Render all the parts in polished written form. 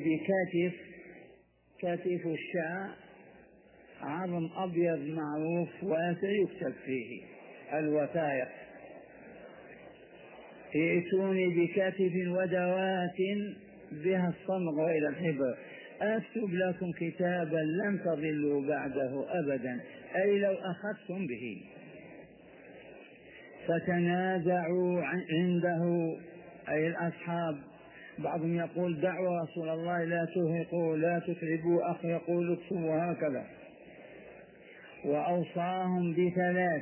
كتف الشاة عظم أبيض معروف وسيكتب فيه الوثائق. ائتوني بكتف ودوات بها الصمغ إلى الحبر أكتب لكم كتابا لن تضلوا بعده أبدا، أي لو أخذتم به. فتنازعوا عنده أي الأصحاب، بعضهم يقول دعوا رسول الله لا ترهقوا لا تتعبوا، أخ يقول اكتبوا هكذا. وأوصاهم بثلاث،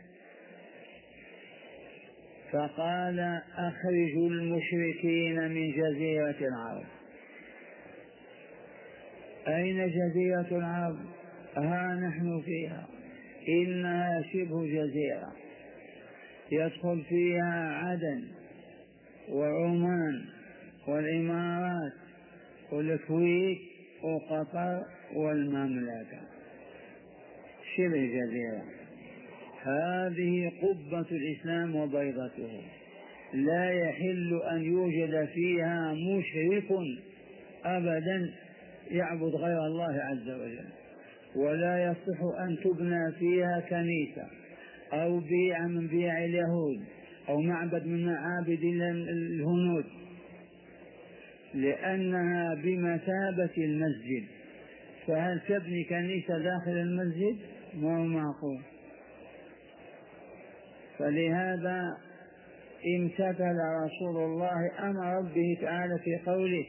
فقال أخرجوا المشركين من جزيرة العرب. أين جزيرة العرب؟ ها نحن فيها، إنها شبه جزيرة يدخل فيها عدن وعمان والإمارات والكويت وقطر والمملكة، شبه جزيرة. هذه قبة الإسلام وبيضته، لا يحل أن يوجد فيها مشرك أبدا يعبد غير الله عز وجل، ولا يصح أن تبنى فيها كنيسة أو بيع من بيع اليهود أو معبد من معابد الهنود، لأنها بمثابة المسجد. فهل تبني كنيسة داخل المسجد؟ ما هو معقول. فلهذا امتثل رسول الله أمر ربه تعالى في قوله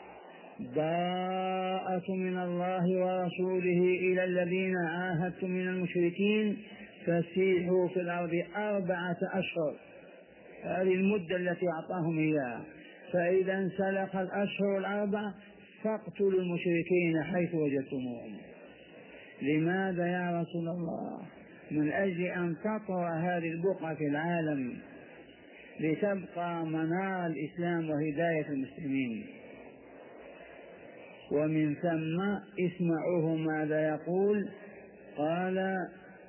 براءة من الله ورسوله إلى الذين عاهدتم من المشركين فسيحوا في الأرض 4 أشهر. هذه المدة التي أعطاهم إياها، فإذا انسلخ الأشهر 4 فاقتلوا المشركين حيث وجدتموهم. لماذا يا رسول الله؟ من أجل أن تطهر هذه البقعة في العالم لتبقى منار الإسلام وهداية المسلمين. ومن ثم اسمعوه ماذا يقول، قال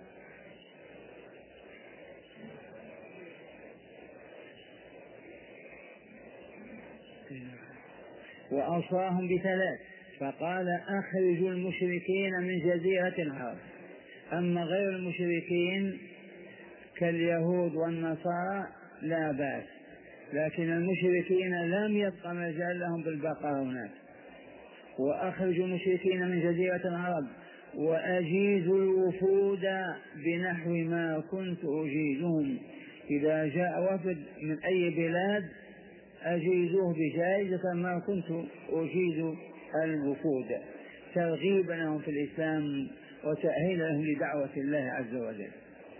وأوصاهم بثلاث، فقال أخرجوا المشركين من جزيرة العرب. أما غير المشركين كاليهود والنصارى لا بأس، لكن المشركين لم يبق مجال لهم بالبقاء هناك. وأخرجوا المشركين من جزيرة العرب وأجيزوا الوفود بنحو ما كنت أجيزهم. إذا جاء وفد من أي بلاد أجيزوه بجائزة ما كنت أجيز الوفود، ترغيبا لهم في الإسلام وتأهيلا لهم لدعوة الله عز وجل.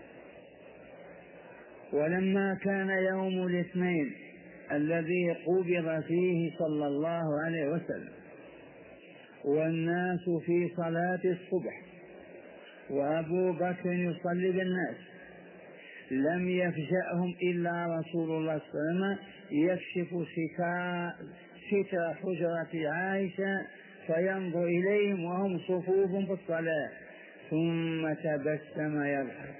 ولما كان يوم الاثنين الذي قبض فيه صلى الله عليه وسلم والناس في صلاة الصبح وأبو بكر يصلي بالناس، لم يفجأهم إلا رسول الله صلى الله عليه وسلم يكشف ستر حجرة عائشة فينظر إليهم وهم صفوف في الصلاة، ثم تبسم يضحك.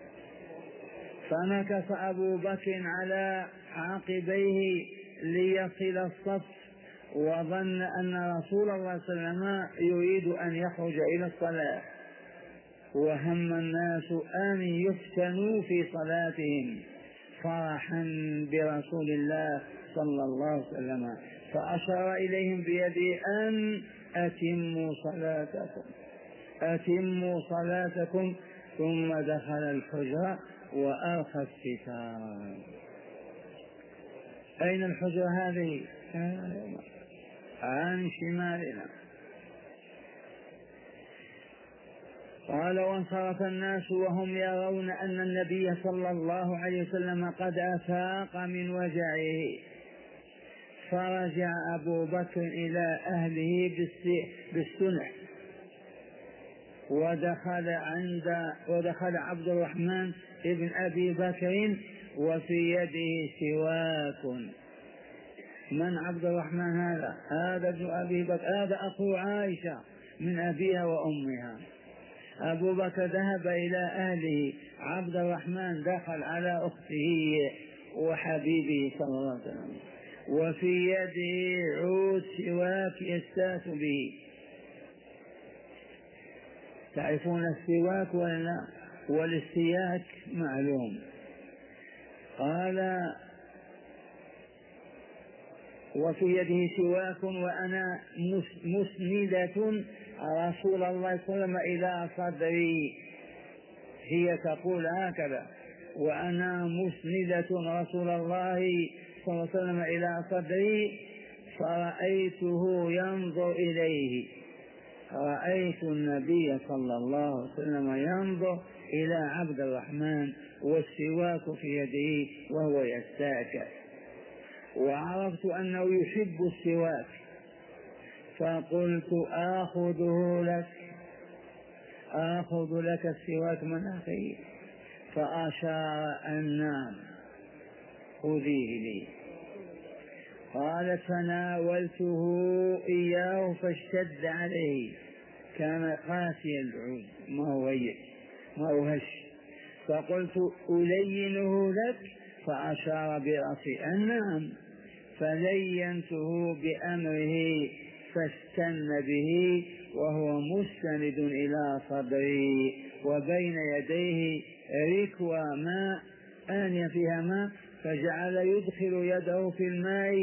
فمكث أبو بكر على عقبيه ليصل الصف، وظن أن رسول الله صلى الله عليه وسلم يريد أن يخرج إلى الصلاة، وهم الناس أن يفتنوا في صلاتهم فرحا برسول الله صلى الله عليه وسلم، فأشار إليهم بيده أن أتموا صلاتكم، ثم دخل الحجرة وأرخى الستار. أين الحجرة هذه؟ عن شمالنا. قال وانصرف الناس وهم يرون أن النبي صلى الله عليه وسلم قد أفاق من وجعه، فرجع أبو بكر إلى أهله بالسنح، ودخل عبد الرحمن ابن أبي بكر وفي يده سواك. من عبد الرحمن هذا؟ هذا ابن أبي بكر، هذا أخو عائشة من أبيها وأمها. أبو بكر ذهب إلى أهله، عبد الرحمن دخل على أخته وحبيبه صلى الله عليه وسلم، وفي يده عود سواك يستاك به. تعرفون السواك ولا؟ والاستياك معلوم. قال وفي يده سواك وأنا مسندة رسول الله صلى الله عليه وسلم إلى صدري. هي تقول هكذا: وأنا مسندة رسول الله صلى الله عليه وسلم إلى صدري، فرأيته ينظر إليه. رأيت النبي صلى الله عليه وسلم ينظر إلى عبد الرحمن والسواك في يده وهو يستاك، وعرفت أنه يحب السواك، فقلت آخذ لك السواك من أخي، فأشار أن نعم خذيه لي. قالت فناولته إياه فاشتد عليه، كان قاسي العود ما هو هش، فقلت ألينه لك، فأشار برأسي أن نعم، فلينته بأمره فاستن به وهو مستند إلى صدري، وبين يديه ركوى ماء آنية فيها ماء، فجعل يدخل يده في الماء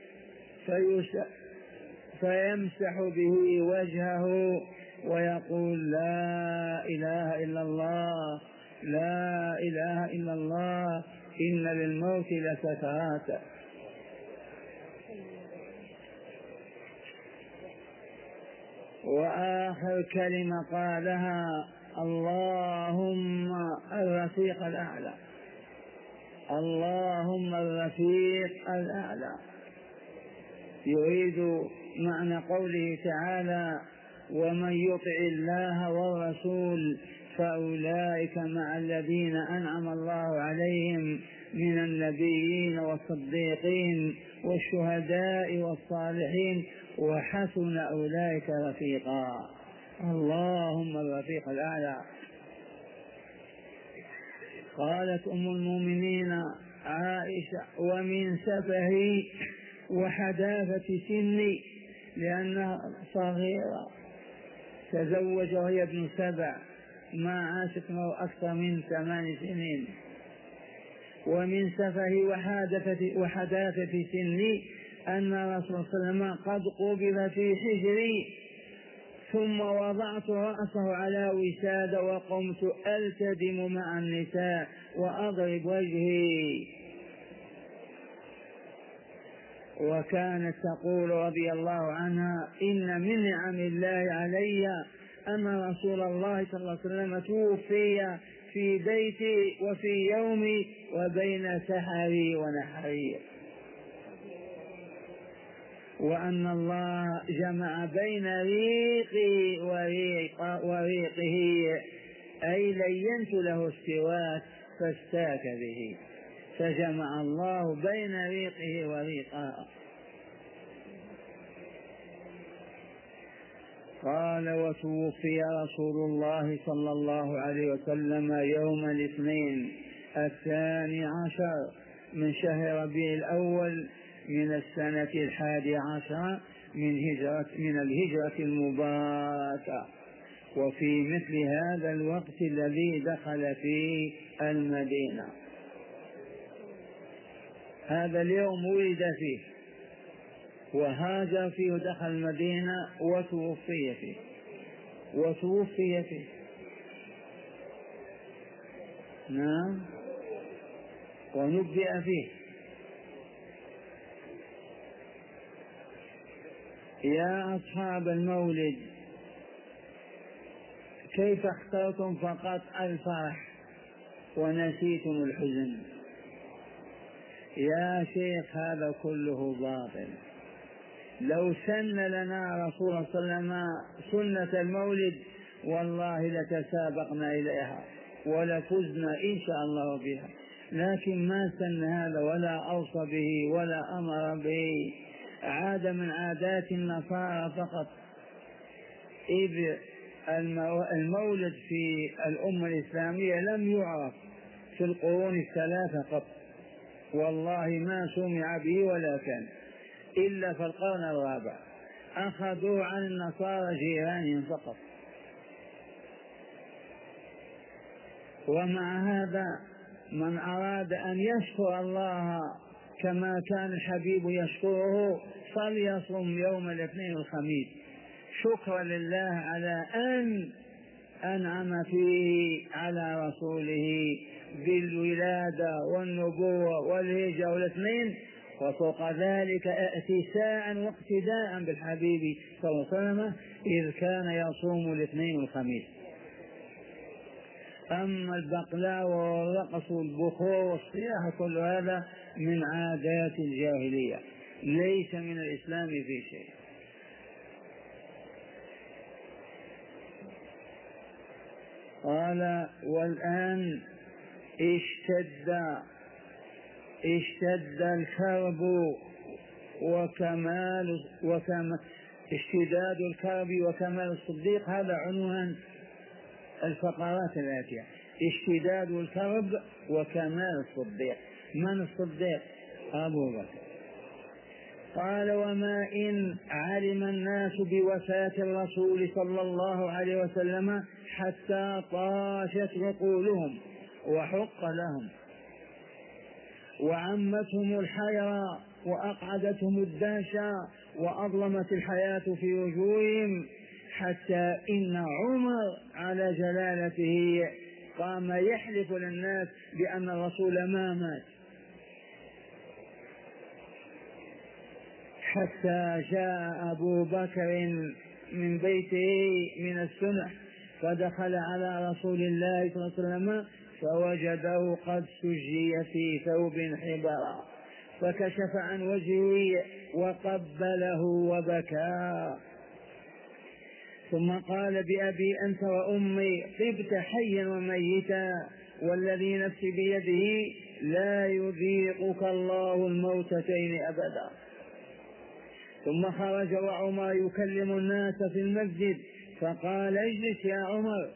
فيمسح به وجهه ويقول: لا إله إلا الله، لا إله إلا الله، إن للموت لسكرات. وآخر كلمة قالها: اللهم الرفيق الأعلى، اللهم الرفيق الأعلى. يريد معنى قوله تعالى: ومن يطع الله والرسول فأولئك مع الذين أنعم الله عليهم من النبيين والصديقين والشهداء والصالحين وحسن أولئك رفيقا. اللهم الرفيق الأعلى. قالت أم المؤمنين عائشة: ومن سفهي وحداثة سني، لأنها صغيرة، تزوج وهي ابن 7، ما عاشت معه أكثر من 8 سنين. ومن سفهي وحداثة سني أن رسول الله صلى الله عليه وسلم قد قبض في حجري، ثم وضعت رأسه على وسادة وقمت ألتدم مع النساء وأضرب وجهي. وكانت تقول رضي الله عنها: إن من نعم الله علي أن رسول الله صلى الله عليه وسلم توفي في بيتي وفي يومي وبين سحري ونحري، وأن الله جمع بين ريقي وريقه، أي لينت له السواك فاستاك به، فجمع الله بين ريقه وريقه. قال: وتوفي رسول الله صلى الله عليه وسلم يوم الاثنين 12 من شهر ربيع الأول من السنة 11 من الهجرة المباركة، وفي مثل هذا الوقت الذي دخل فيه المدينة. هذا اليوم ولد فيه وهاجر فيه ودخل المدينة وتوفي فيه. نعم، ونبئ فيه. يا أصحاب المولد، كيف اخترتم فقط الفرح ونسيتم الحزن؟ يا شيخ هذا كله باطل. لو سن لنا رسول الله صلى الله عليه وسلم سنة المولد والله لتسابقنا إليها ولفزنا إن شاء الله بها، لكن ما سن هذا ولا أوصى به ولا أمر به، عاد من عادات النصارى فقط. إذ المولد في الأمة الإسلامية لم يعرف في القرون الثلاثة قط، والله ما سمع به ولا كان إلا في القرن الرابع، أخذوا عن النصارى جيرانهم فقط. ومع هذا من أراد أن يشكر الله كما كان الحبيب يشكره فليصم يوم الاثنين والخميس شكرا لله على أن أنعم فيه على رسوله بالولادة والنبوة والهجرة والاثنين، وفوق ذلك ائتساء واقتداء بالحبيب صلى الله عليه وسلم إذ كان يصوم الاثنين والخميس. أما البقلاوة والرقص والبخور والصياح كل هذا من عادات الجاهلية ليس من الإسلام في شيء. قال والآن اشتد الكرب اشتداد الكرب وكمال الصديق. هذا عنوان الفقرات الآتية: اشتداد الكرب وكمال الصديق. من الصديق؟ أبو بكر. قال وما إن علم الناس بوفاة الرسول صلى الله عليه وسلم حتى طاشت عقولهم وحق لهم وعمتهم الحيرة وأقعدتهم الدهشة وأظلمت الحياة في وجوههم، حتى إن عمر على جلالته قام يحلف للناس بأن الرسول ما مات، حتى جاء أبو بكر من بيته من السنح فدخل على رسول الله صلى الله عليه وسلم فوجده قد سجي في ثوب حبرا، فكشف عن وجهه وقبله وبكى، ثم قال بأبي أنت وأمي طبت حيا وميتا والذي نفسي بيده لا يذيقك الله الموتتين أبدا. ثم خرج وعمر يكلم الناس في المسجد فقال اجلس يا عمر،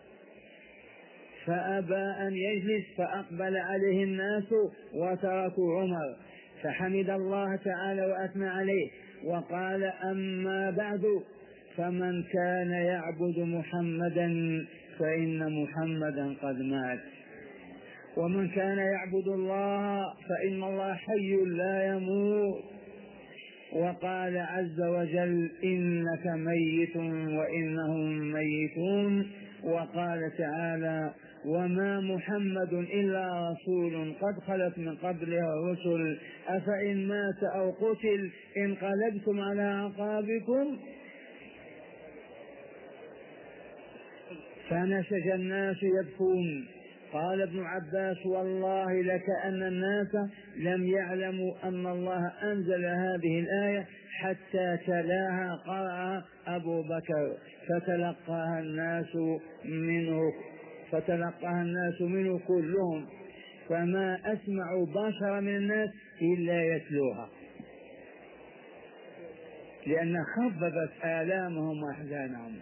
فأبى أن يجلس فأقبل عليه الناس وتركوا عمر، فحمد الله تعالى وأثنى عليه وقال أما بعد فمن كان يعبد محمدا فإن محمدا قد مات، ومن كان يعبد الله فإن الله حي لا يموت، وقال عز وجل إنك ميت وإنهم ميتون، وقال تعالى وما محمد إلا رسول قد خلت من قبله الرسل أفإن مات أو قتل انقلبتم على أعقابكم. فنسج الناس يبكون. قال ابن عباس والله لكأن الناس لم يعلموا أن الله أنزل هذه الآية حتى تلاها قرأ أبو بكر فتلقاها الناس منه كلهم، فما أسمعوا بشر من الناس إلا يتلوها، لأن خففت آلامهم وأحزانهم.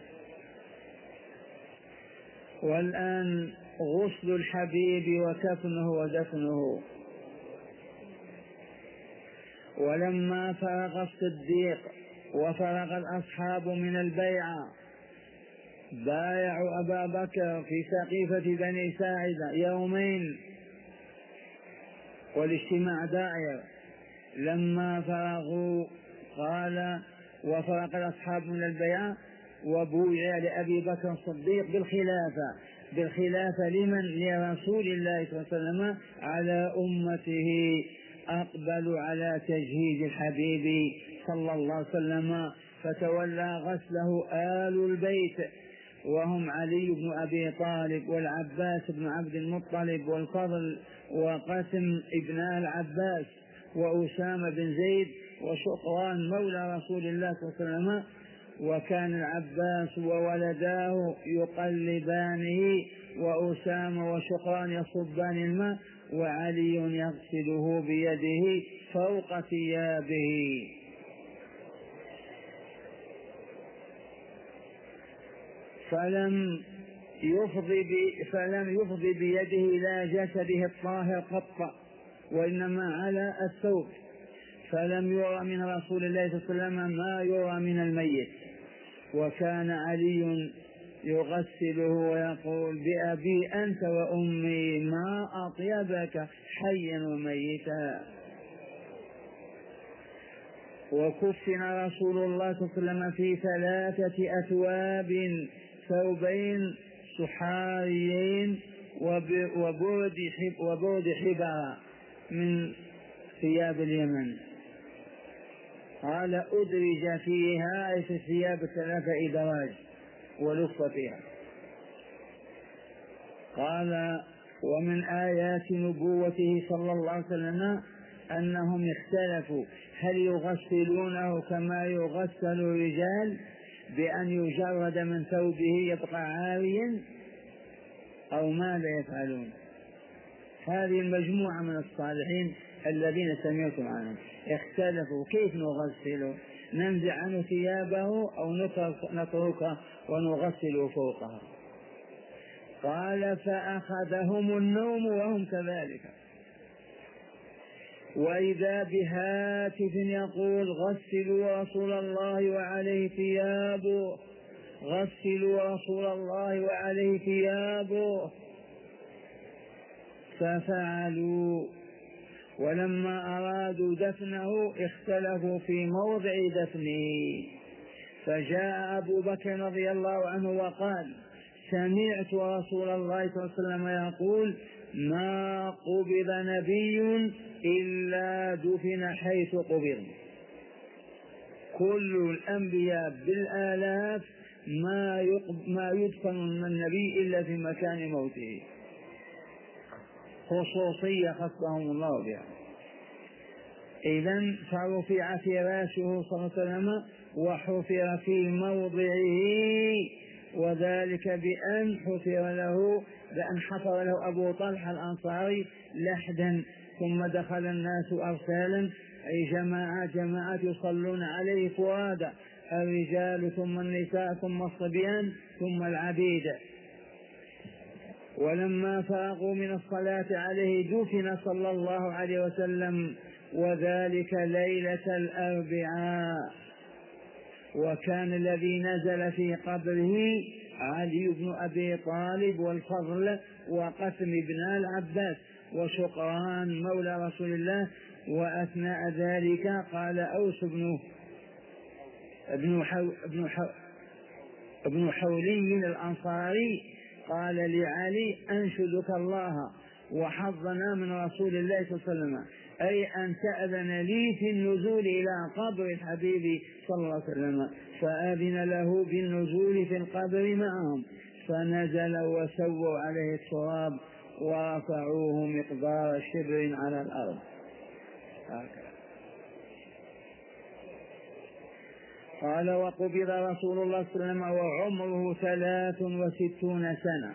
والآن غسل الحبيب وكفنه ودفنه. ولما فرغ الصديق وفرغ الأصحاب من البيعة بايعوا أبا بكر في سقيفة بني ساعدة يومين والاجتماع دائر. لما فرغوا قال وفرغ الأصحاب من البيعة وبويع لأبي بكر الصديق بالخلافة لمن؟ لرسول الله صلى الله عليه وسلم على أمته. أقبلوا على تجهيز الحبيب صلى الله عليه وسلم، فتولى غسله آل البيت وهم علي بن أبي طالب والعباس بن عبد المطلب والفضل وقاسم ابن العباس وأسامة بن زيد وشقران مولى رسول الله صلى الله عليه وسلم. وكان العباس وولداه يقلبانه وأسامة وشقران يصبان الماء وعلي يغسله بيده فوق ثيابه. فلم يفض بيده إلى جسده الطاهر قط وإنما على الثوب، فلم يرى من رسول الله صلى الله عليه وسلم ما يرى من الميت. وكان علي يغسله ويقول بأبي أنت وأمي ما أطيبك حيا وميتا. وكفن رسول الله صلى الله عليه وسلم في 3 أثواب، ثوبين سحاريين وبرد حبر من ثياب اليمن. قال أدرج فيها أي في الثياب 3 إدراج ولف فيها. قال ومن آيات نبوته صلى الله عليه وسلم أنهم اختلفوا هل يغسلونه كما يغسل الرجال بأن يجرد من ثوبه يبقى عاريا أو ماذا يفعلون. هذه المجموعة من الصالحين الذين سمعتم عنهم اختلفوا كيف نغسله، ننزع عنه ثيابه أو نتركه ونغسله فوقها. قال فأخذهم النوم وهم كذلك، وإذا بهاتف يقول غسلوا رسول الله وعليه ثيابه، غسلوا رسول الله وعليه ثيابه. ففعلوا، ولما أرادوا دفنه اختلفوا في موضع دفنه، فجاء أبو بكر رضي الله عنه وقال سمعت رسول الله صلى الله عليه وسلم يقول ما قبض نبي إلا دفن حيث قبض. كل الأنبياء بالآلاف ما يدفن من النبي إلا في مكان موته، خصوصية خصهم الله بها. إذن فرفع فراشه صلى الله عليه وسلم وحفر في موضعه، وذلك بأن حفر له أبو طلحة الأنصاري لحدا، ثم دخل الناس أرسالا أي جماعات يصلون عليه فرادا، الرجال ثم النساء ثم الصبيان ثم العبيد. ولما فرغوا من الصلاة عليه دفن صلى الله عليه وسلم، وذلك ليلة الأربعاء. وكان الذي نزل في قبره علي بن أبي طالب والفضل وقسم بن العباس وشقران مولى رسول الله. وأثناء ذلك قال أوس ابن حولي الأنصاري قال لعلي أنشدك الله وحظنا من رسول الله صلى الله عليه وسلم، أي أن تأذن لي في النزول إلى قبر الحبيب صلى الله عليه وسلم. فأذن له بالنزول في القبر معهم، فنزل وسووا عليه التراب ورفعوه مقدار شبر على الأرض. قال وقبض رسول الله صلى الله عليه وسلم وعمره 63 سنة،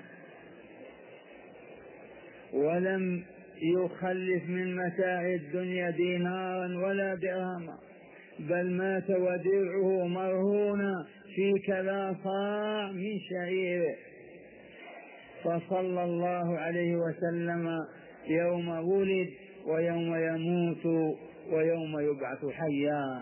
ولم يخلف من متاع الدنيا دينارا ولا درهما، بل مات ودرعه مرهونا في كذا صاع من شعيره. فصلى الله عليه وسلم يوم ولد ويوم يموت ويوم يبعث حيا.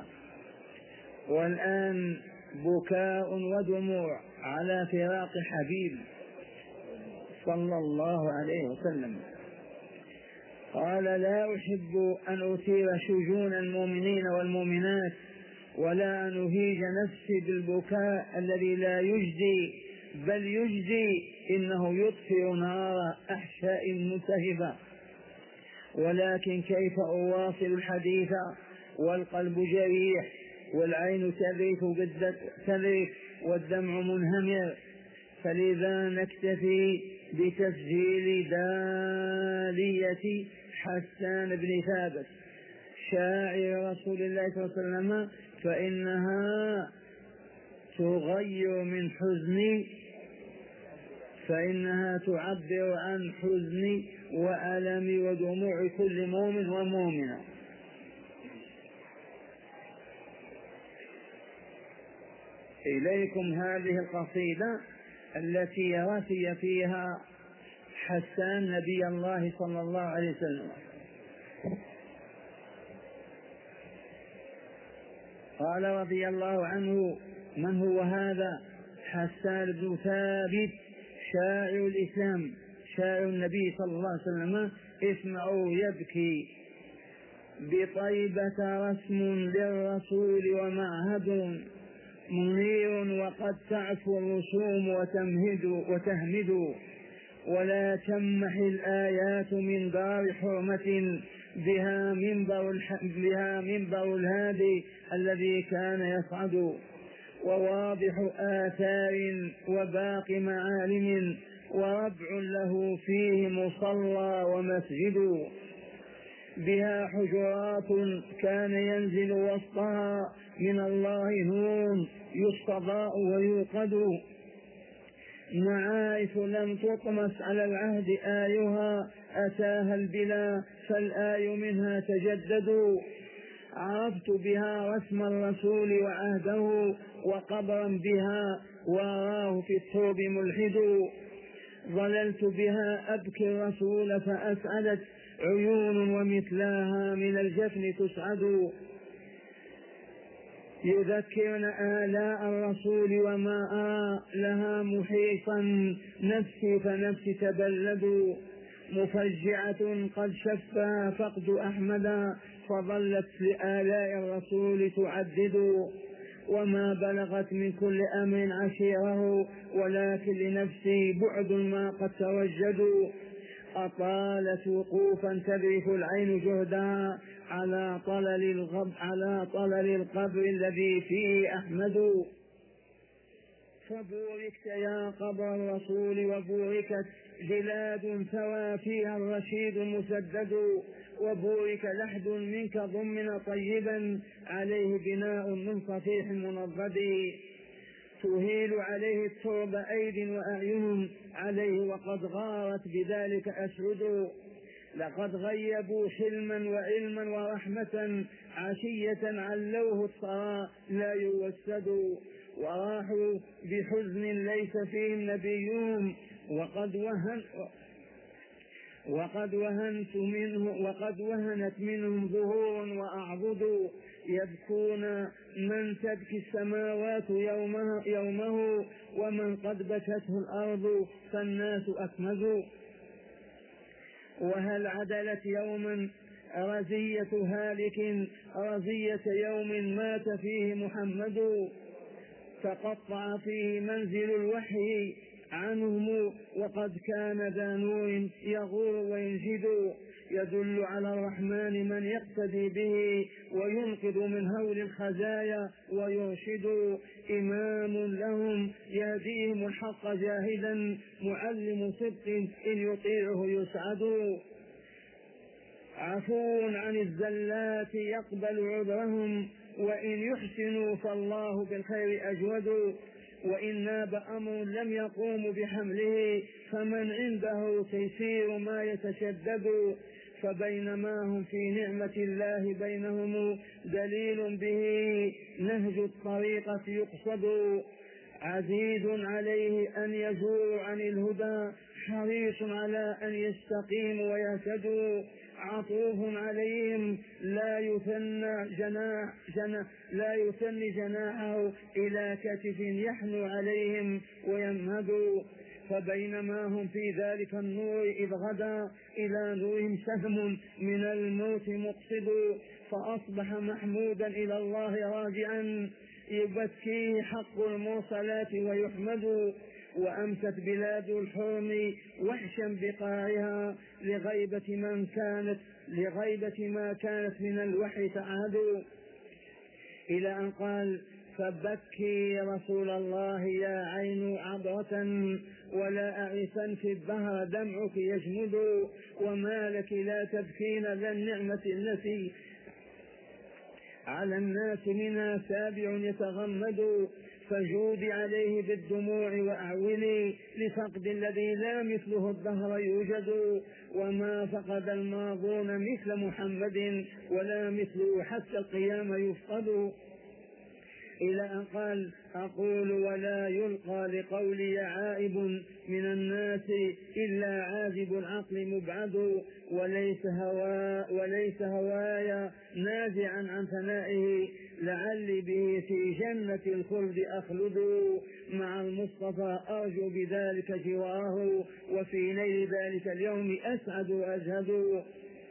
والآن بكاء ودموع على فراق حبيب صلى الله عليه وسلم. قال لا أحب أن أثير شجون المؤمنين والمؤمنات ولا أن أهيج نفسي بالبكاء الذي لا يجدي بل يجدي، إنه يطفئ نار أحشاء ملتهبة. ولكن كيف أواصل الحديث والقلب جريح والعين تذرف والدمع منهمر. فلذا نكتفي بتسجيل دالية حسان بن ثابت شاعر رسول الله صلى الله عليه وسلم، فإنها تغير من حزني، فإنها تعبر عن حزني وألمي ودموع كل مؤمن ومؤمنة. إليكم هذه القصيدة التي رثي فيها حسان نبي الله صلى الله عليه وسلم. قال رضي الله عنه: من هو هذا؟ حسان بن ثابت شاعر الإسلام، شاعر النبي صلى الله عليه وسلم. اسمعوا: يبكي بطيبة رسم للرسول ومعهد منير، وقد تعفو الرسوم وتهمد، ولا تمح الآيات من دار حرمة، بها منبر الهادي الذي كان يصعد، وواضح آثار وباق معالم، وربع له فيه مصلى ومسجد، بها حجرات كان ينزل وسطها من الله نور يستضاء ويوقد، معارف لم تطمس على العهد آيها، أتاها البلا فالآي منها تجدد، عرفت بها رسم الرسول وعهده، وقبرا بها وراه في الترب ملحد، ظللت بها أبكي الرسول فأسعدت عيون، ومثلاها من الجفن تسعد، يذكرن آلاء الرسول وما أرى لها محيطا، نفسي فنفسي تبلد، مفجعة قد شفها فقد أحمد، فظلت لآلاء الرسول تعدد، وما بلغت من كل أمر عشيره، ولكن لنفسي بعد ما قد توجدوا، أطالت وقوفا تذرف العين جهدها، على طلل القبر الذي فيه أحمد، فبوركت يا قبر الرسول، وبوركت بلاد ثوى فيها الرشيد مسدد، وبورك لحد منك ضمن طيبا، عليه بناء من صفيح منضد، تهيل عليه الترب أيد وأعين عليه، وقد غارت بذلك أسعد، لقد غيبوا حلما وعلما ورحمة، عشية علوه الثرى لا يوسد، وراحوا بحزن ليس فيهم نبيهم، وقد وهنت منهم ظهور وأعضد، يبكون من تبكي السماوات يومه، ومن قد بكته الأرض فالناس أكمد، وهل عدلت يوما رزية هالك، رزية يوم مات فيه محمد، تقطع فيه منزل الوحي عنهم، وقد كان ذا نور يغور وينجد، يدل على الرحمن من يقتدي به، وينقذ من هول الخزايا ويرشد، إمام لهم يهديهم الحق جاهدا، معلم صدق إن يطيعه يسعد، عفو عن الزلات يقبل عذرهم، وإن يحسنوا فالله بالخير أجود، وإن ناب أمر لم يقوم بحمله، فمن عنده تيسير ما يتشدد، فبينما هم في نعمة الله بينهم دليل به نهج الطريقة يقصد، عزيز عليه أن يزور عن الهدى، حريص على أن يستقيموا ويهتدوا، عطوف عليهم لا يثني جناحه إلى كتف يحنو عليهم ويمهد، فبينما هم في ذلك النور إذ غدا إلى نورهم سهم من الموت مقصد، فأصبح محمودا إلى الله راجعا، يبكيه حق المرسلات ويحمد، وأمست بلاد الحرم وحشا بقاعها، لغيبة ما كانت من الوحي تعهد، إلى أن قال: فبكي رسول الله يا عين عبرة، ولا أعرفا في الدهر دمعك يجمد، وما لك لا تبكين ذا النعمة التي على الناس منها سابع يتغمد، فجود عليه بالدموع وأعولي، لفقد الذي لا مثله الدهر يوجد، وما فقد الماضون مثل محمد، ولا مثله حتى القيام يفقد، إلى أن قال أقول ولا يلقى لقولي عائب من الناس إلا عازب العقل مبعد وليس هوايا نازعا عن ثنائه لعلي به في جنة الخلد أخلد مع المصطفى أرجو بذلك جواره وفي نيل ذلك اليوم أسعد وأزهد.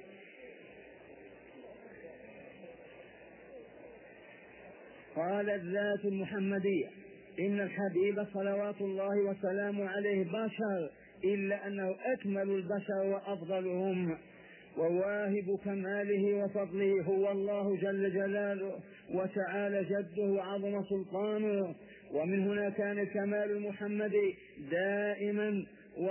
قال الذات المحمدية إن الحبيب صلوات الله وسلامه عليه بشر إلا أنه أكمل البشر وأفضلهم وواهب كماله وفضله هو الله جل جلاله وتعالى جده وعظم سلطانه. ومن هنا كان الكمال المحمدي دائما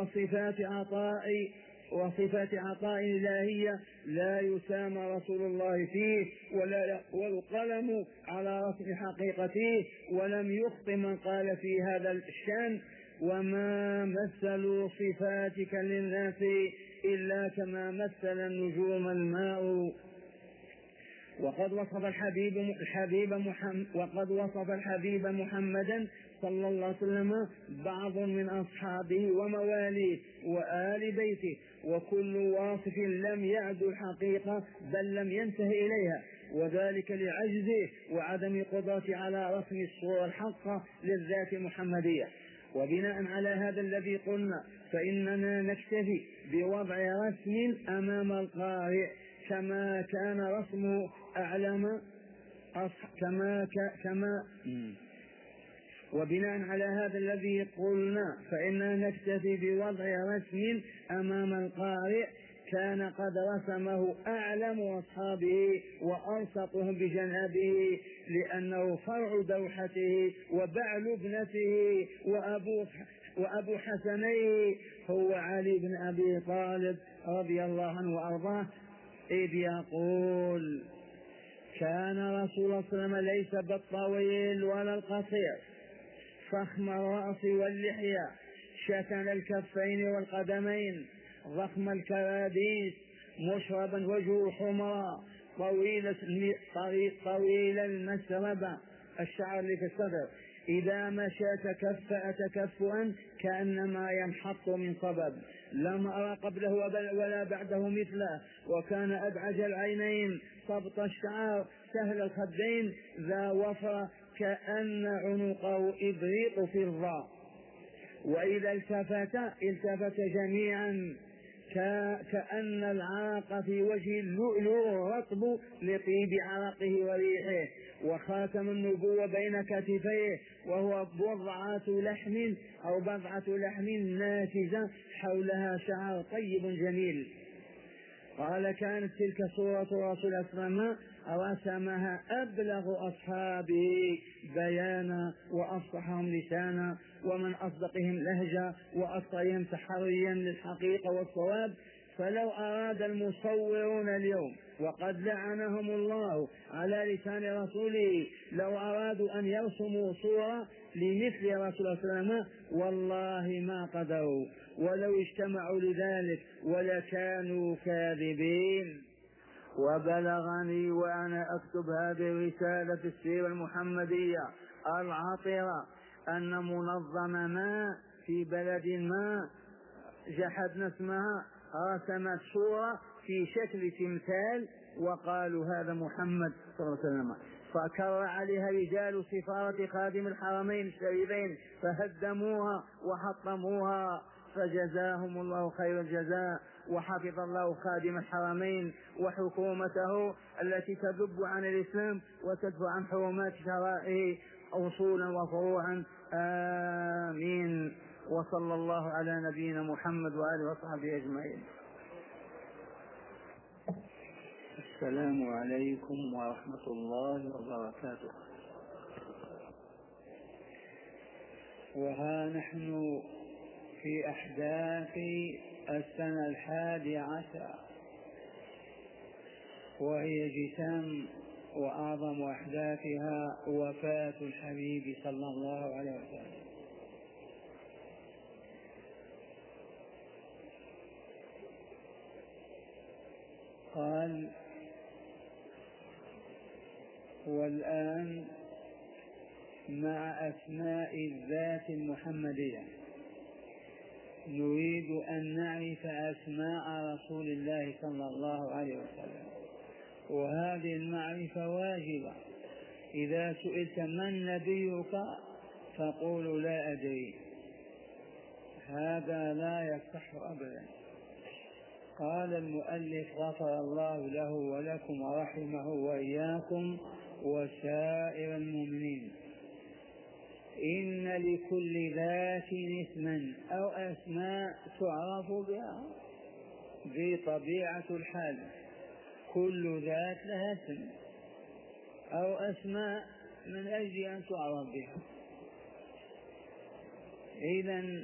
وصفات عطاء إلهية لا يسامى رسول الله فيه والقلم على رسم حقيقته ولم يخط من قال في هذا الشأن وما مثلوا صفاتك للناس إلا كما مثل النجوم الماء. وقد وصف الحبيب محمدا صلى الله عليه وسلم بعض من أصحابه ومواليه وآل بيته وكل واصف لم يعد الحقيقة بل لم ينته إليها وذلك لعجزه وعدم قدرته على رسم الصورة الحقة للذات المحمدية. وبناء على هذا الذي قلنا فإننا نكتفي بوضع رسم أمام القارئ كما كان رسمه أعلم وبناء على هذا الذي قلنا فإننا نكتفي بوضع رسم أمام القارئ كان قد رسمه أعلم أصحابه وألصقهم بجنابه لأنه فرع دوحته وبعل ابنته وأبو حسنيه هو علي بن أبي طالب رضي الله عنه وأرضاه إذ يقول كان رسول الله صلى الله عليه وسلم ليس بالطويل ولا القصير فخم الرأس واللحية شتن الكفين والقدمين ضخم الكراديس مشربا وجهه حمرا طويل المسربة الشعر اللي في الصدر إذا مشى تكفأ تكفؤا كأنما ينحط من صبب لم أرى قبله ولا بعده مثله وكان أدعج العينين صبط الشعر سهل الخدين ذا وفر كأن عنقه إبريق في الضاء وإذا التفت جميعا كأن العرق في وجه اللؤلؤ الرطب لطيب عرقه وريحه وخاتم النبوة بين كتفيه وهو بضعة لحم ناتجة حولها شعر طيب جميل. قال كانت تلك صورة رسول الله صلى الله عليه وسلم رسمها أبلغ أصحابه بيانا وأفصحهم لسانا ومن أصدقهم لهجة وأكثرهم تحريا للحقيقة والصواب. فلو أراد المصورون اليوم وقد لعنهم الله على لسان رسوله لو أرادوا أن يرسموا صورة لمثل رسول الله صلى الله عليه وسلم والله ما قدروا ولو اجتمعوا لذلك ولكانوا كاذبين. وبلغني وأنا أكتب هذه الرسالة في السيرة المحمدية العطرة أن منظمة ما في بلد ما جحدنا اسمها رسمت صورة في شكل تمثال وقالوا هذا محمد صلى الله عليه وسلم فكر عليها رجال سفارة خادم الحرمين الشريفين فهدموها وحطموها فجزاهم الله خير الجزاء وحفظ الله خادم الحرمين وحكومته التي تذب عن الإسلام وتدفع عن حرمات شرائعه أصولا وفروعا آمين. وصلى الله على نبينا محمد وآله وصحبه أجمعين. السلام عليكم ورحمة الله وبركاته. وها نحن في أحداث السنة 11 وهي جسام وأعظم أحداثها وفاة الحبيب صلى الله عليه وسلم. قال والآن مع أسماء الذات المحمدية. نريد أن نعرف أسماء رسول الله صلى الله عليه وسلم، وهذه المعرفة واجبة. إذا سئلت من نبيك فقول لا أدري، هذا لا يصح أبدا. قال المؤلف غفر الله له ولكم ورحمه وإياكم وسائر المؤمنين: إن لكل ذات اسما أو أسماء تعرف بها. ذي طبيعة الحال، كل ذات لها اسم أو أسماء من أجل أن تعرف بها. إذن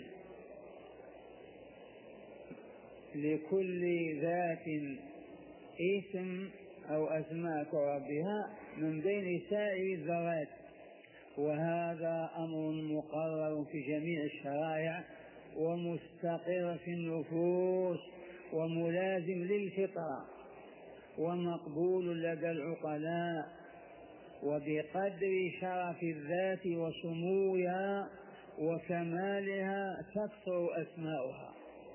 لكل ذات اسم أو أسماء تعرف بها من بين سائر الذوات، وهذا أمر مقرر في جميع الشرائع ومستقر في النفوس وملازم للفطرة ومقبول لدى العقلاء. وبقدر شرف الذات وسموها وكمالها تكثر أسماؤها.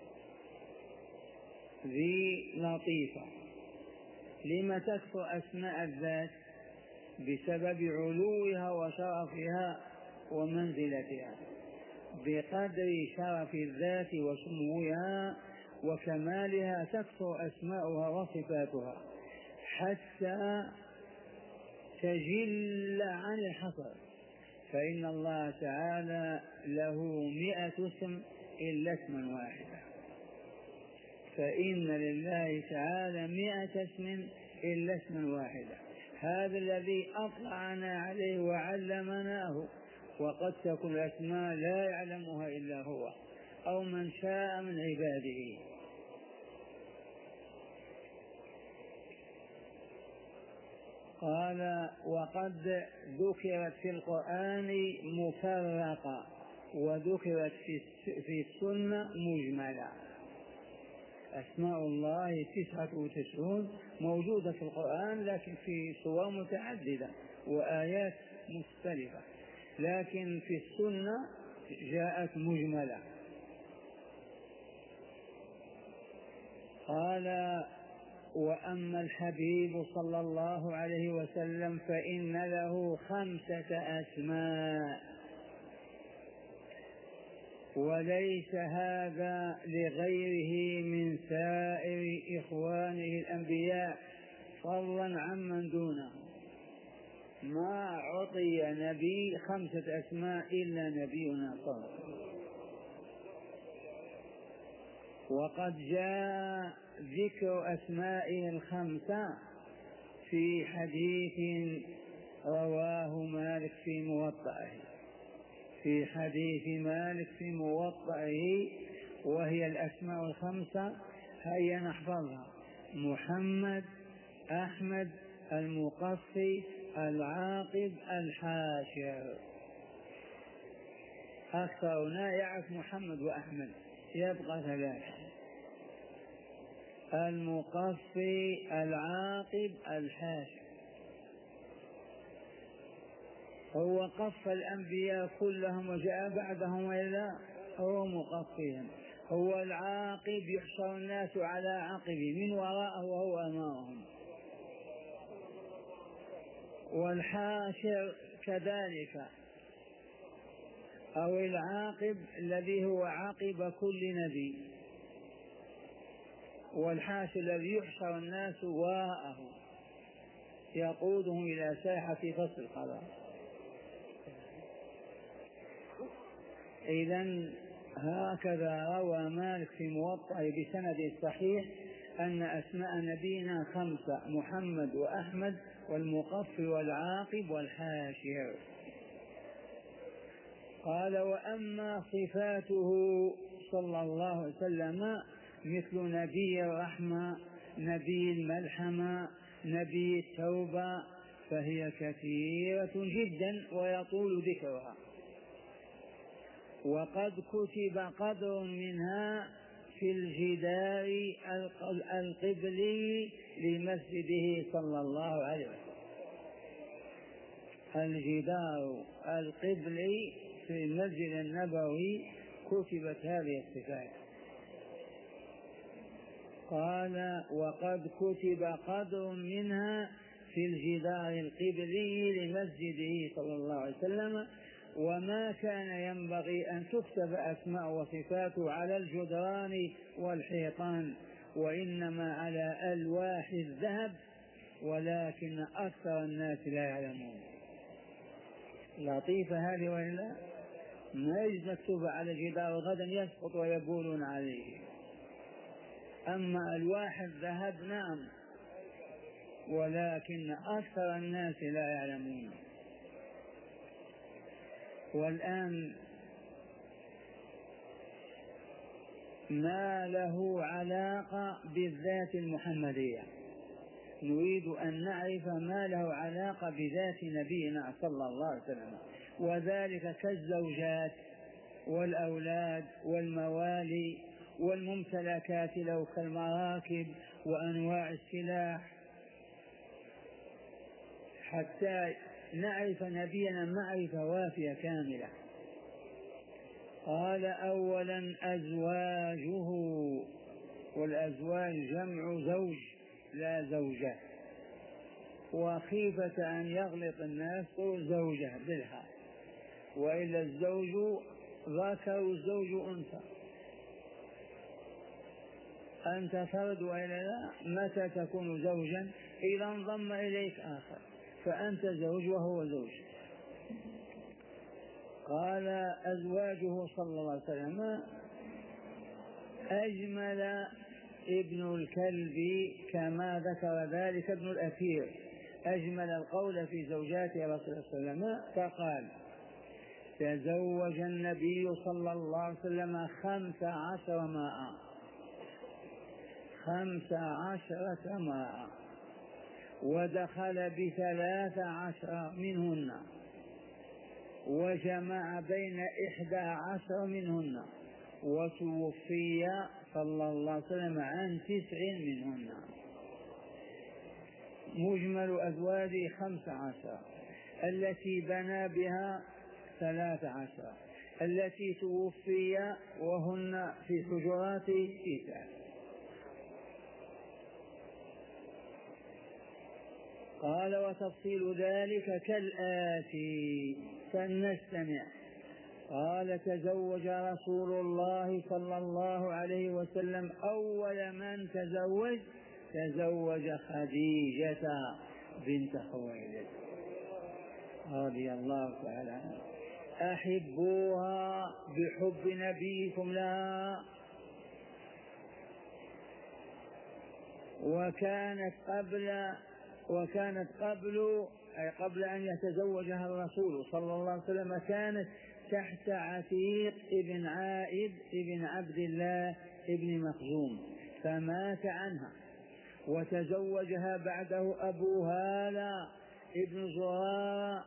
ذي لطيفة. لما تكثر أسماء الذات؟ بسبب علوها وشرفها ومنزلتها. بقدر شرف الذات وسموها وكمالها تكثر أسماؤها وصفاتها حتى تجل عن الحصر. فإن الله تعالى له 100 اسم إلا اسما واحدا. فإن لله تعالى 100 اسم إلا اسما واحدا. هذا الذي أطلعنا عليه وعلمناه. وقد تكون الأسماء لا يعلمها إلا هو أو من شاء من عباده. قال: وقد ذكرت في القرآن مفرقة وذكرت في السنة مجملة. أسماء الله 99 موجودة في القرآن، لكن في صور متعددة وآيات مختلفة، لكن في السنة جاءت مجملة. قال: وأما الحبيب صلى الله عليه وسلم فإن له 5 أسماء، وليس هذا لغيره من سائر إخوانه الأنبياء فضلا عمن دونه. ما عطي نبي 5 أسماء إلا نبينا صلى الله عليه وسلم. وقد جاء ذكر أسمائه 5 في حديث رواه مالك في موطئه. في حديث مالك في موطئه، وهي الأسماء 5. هيا نحفظها: محمد، أحمد، المقفي، العاقب، الحاشر. أكثرنا يعرف محمد وأحمد، يبقى 3: المقفي، العاقب، الحاشر. هو قف الأنبياء كلهم وجاء بعدهم وإلا هو مقفهم. هو العاقب، يحشر الناس على عقبه من وراءه وهو أمامهم. والحاشر كذلك، أو العاقب الذي هو عاقب كل نبي، والحاشر الذي يحشر الناس وراءه يقودهم إلى ساحة فصل القضاء. إذن هكذا روى مالك في موطئه بسند صحيح أن أسماء نبينا 5: محمد وأحمد والمقفي والعاقب والحاشر. قال: وأما صفاته صلى الله عليه وسلم مثل نبي الرحمة، نبي الملحمة، نبي التوبة، فهي كثيرة جدا ويطول ذكرها. وقد كتب قدر منها في الجدار القبلي لمسجده صلى الله عليه وسلم. الجدار القبلي في المسجد النبوي كتبت هذه الصفات. قال وقد كتب قدر منها في الجدار القبلي لمسجده صلى الله عليه وسلم، وما كان ينبغي أن تكتب أسماء وصفاته على الجدران والحيطان، وإنما على ألواح الذهب، ولكن أكثر الناس لا يعلمون. لطيفة هذه وإلا؟ ما يجب مكتوبة على الجدار غدا يسقط ويبولون عليه. أما ألواح الذهب نعم، ولكن أكثر الناس لا يعلمون. والآن ما له علاقة بالذات المحمدية، نريد أن نعرف ما له علاقة بذات نبينا صلى الله عليه وسلم، وذلك كالزوجات والأولاد والموالي والممتلكات له كالمراكب وأنواع السلاح، حتى نعرف نبينا معرفة وافية كاملة. قال أولا أزواجه، والأزواج جمع زوج لا زوجة، وخيفة أن يغلط الناس زوجة بالها، وإلا الزوج ذكر الزوج أنثى، أنت فرد وإلا لا، متى تكون زوجا؟ إذا انضم إليك آخر فأنت زوج وهو زوج. قال أزواجه صلى الله عليه وسلم أجمل ابن الكلب كما ذكر ذلك ابن الأثير، أجمل القول في زوجات رسول الله صلى الله عليه وسلم، فقال تزوج النبي صلى الله عليه وسلم 15 امرأة، 15 امرأة، ودخل ب13 منهن، وجمع بين 11 منهن، وتوفي صلى الله عليه وسلم عن 9 منهن. مجمل أزواجه 15، التي بنى بها 13، التي توفي وهن في حجرات 9. قال وتفصيل ذلك كالآتي، فلنستمع. قال تزوج رسول الله صلى الله عليه وسلم أول من تزوج خديجة بنت خويلد رضي الله تعالى عنها. أحبوها بحب نبيكم لها، وكانت قبل أن يتزوجها الرسول صلى الله عليه وسلم كانت تحت عتيق ابن عائد ابن عبد الله ابن مخزوم، فمات عنها، وتزوجها بعده أبو هالة ابن زرارة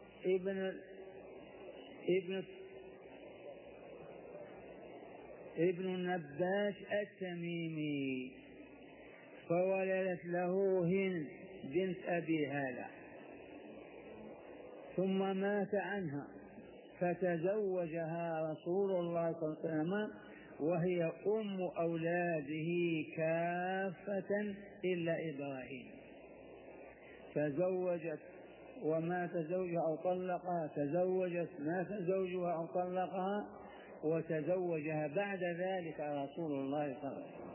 ابن النباش التميمي، فولدت له هند بنت أبي هالة، ثم مات عنها، فتزوجها رسول الله صلى الله عليه وسلم وهي أم أولاده كافة إلا إبراهيم، فزوجت ومات زوجها أو طلقها، تزوجت مات زوجها أو طلقها، وتزوجها بعد ذلك رسول الله صلى الله عليه وسلم.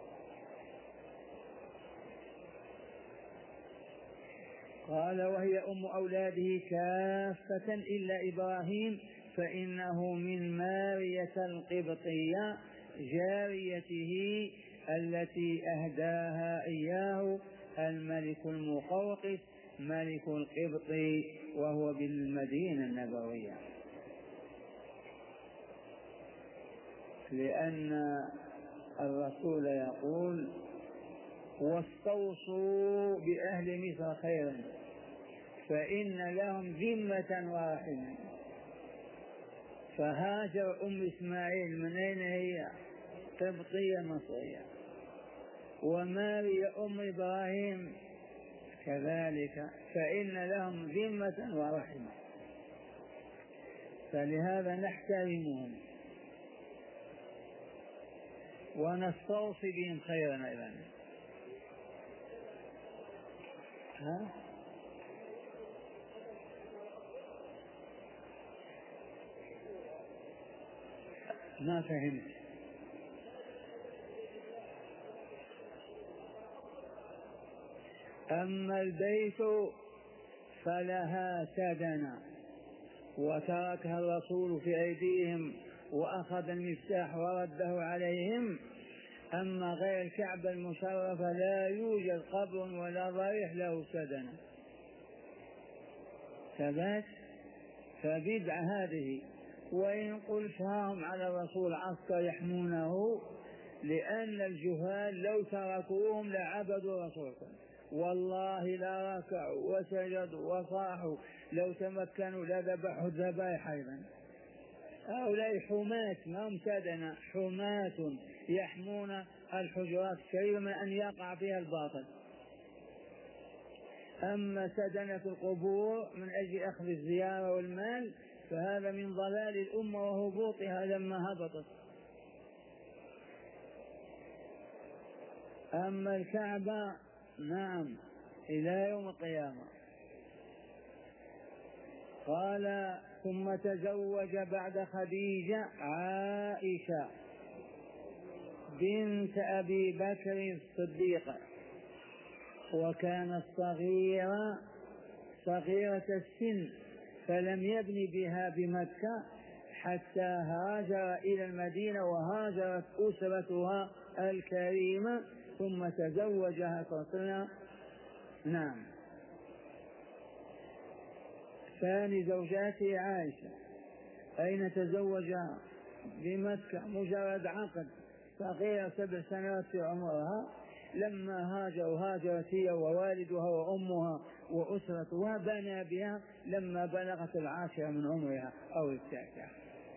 قال وهي أم أولاده كافة إلا إبراهيم، فإنه من مارية القبطية جاريته التي أهداها إياه الملك المقوقس ملك القبط وهو بالمدينة النبوية، لأن الرسول يقول واستوصوا بأهل مصر خيرا فإن لهم ذمة واحدة. فهاجر أم إسماعيل من أين هي؟ قبطية مصرية. وماريا أم إبراهيم كذلك فإن لهم ذمة ورحمة، فلهذا نحترمهم ونستوصي بهم خيرا أيضا. ما فهمت. أما البيت فلها سدنة وتركها الرسول في أيديهم وأخذ المفتاح ورده عليهم. أما غير الكعبة المشرفة لا يوجد قبر ولا ضريح له سدنة ثبات، فبدعة هذه. وإن قلتهم على الرسول عسكر يحمونه، لأن الجهال لو تركوهم لعبدوا رسولكم والله لا ركعوا وسجدوا وصاحوا، لو تمكنوا لذبحوا الذبائح أيضا. هؤلاء حماة ما هم سدنة، حماة يحمون الحجرات الشريفة من أن يقع فيها الباطل. أما سدنة القبور من أجل أخذ الزيارة والمال فهذا من ضلال الأمة وهبوطها لما هبطت. أما الكعبة نعم إلى يوم القيامة. قال ثم تزوج بعد خديجة عائشة بنت أبي بكر الصديق، وكانت صغيرة السن، فلم يبني بها بمكة حتى هاجر إلى المدينة وهاجرت أسرتها الكريمة ثم تزوجها فصلنا. نعم. ثاني زوجاته عائشة أين تزوجها؟ بمكة، مجرد عقد، صغيرة 7 سنوات في عمرها. لما هاجرت هي ووالدها وأمها وأسرتها بنى بها لما بلغت 10 من عمرها أو 9.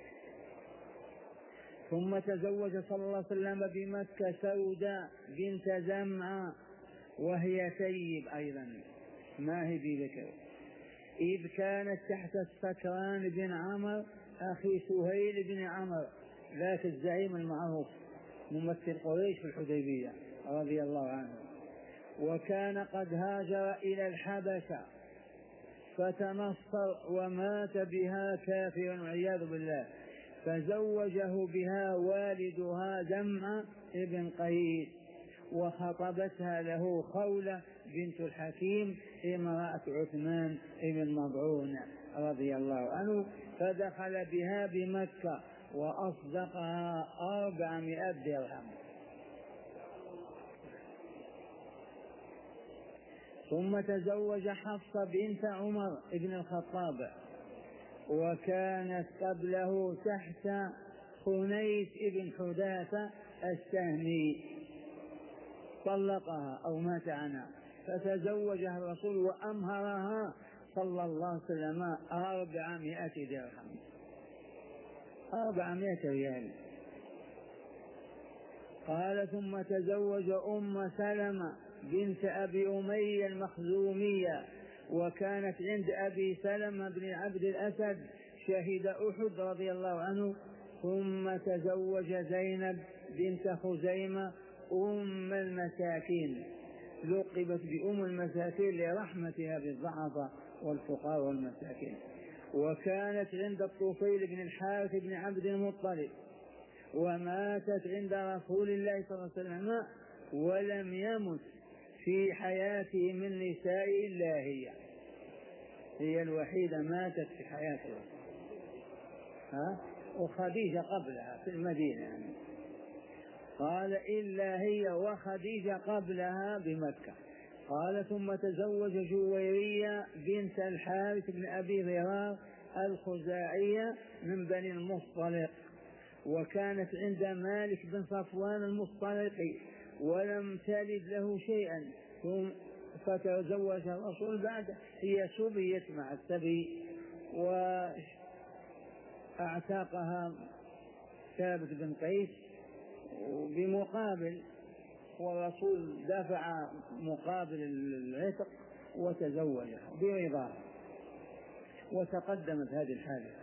ثم تزوج صلى الله عليه وسلم بمكة سوداء بنت زمعة وهي سيب أيضا ما هي بذكر، إذ كانت تحت السكران بن عمرو أخي سهيل بن عمرو ذاك الزعيم المعروف ممثل قريش في الحديبية رضي الله عنه. وكان قد هاجر إلى الحبشة فتنصر ومات بها كافرا والعياذ بالله، فزوجه بها والدها زمعة ابن قيس، وخطبتها له خولة بنت الحكيم امرأة عثمان ابن مضعون رضي الله عنه، فدخل بها بمكة وأصدقها 400 درهم. ثم تزوج حفصة بنت عمر ابن الخطاب، وكانت قبله تحت خنيس ابن حداثة السهمي، طلقها أو مات عنها، فتزوجها الرسول وأمهرها صلى الله عليه وسلم 400 درهم، 400 ريال. قال ثم تزوج أم سلمة بنت أبي أمية المخزومية، وكانت عند أبي سلمة بن عبد الأسد شهد أحد رضي الله عنه. ثم تزوج زينب بنت خزيمة أم المساكين، لقبت بأم المساكين لرحمتها بالضعفاء والفقراء والمساكين، وكانت عند الطفيل بن الحارث بن عبد المطلب، وماتت عند رسول الله صلى الله عليه وسلم، ولم يمت في حياته من نساء إلا هي الوحيدة ماتت في حياته، وخديجة قبلها في المدينة يعني. قال إلا هي وخديجة قبلها بمكة. قال ثم تزوج جويرية بنت الحارث بن أبي ضرار الخزاعية من بني المصطلق، وكانت عند مالك بن صفوان المصطلقي، ولم تلد له شيئا، فتزوج الرسول بعد، هي سبيت مع السبي واعتقها ثابت بن قيس بمقابل، والرسول دفع مقابل العتق وتزوجها برضاها، وتقدمت هذه الحادثة.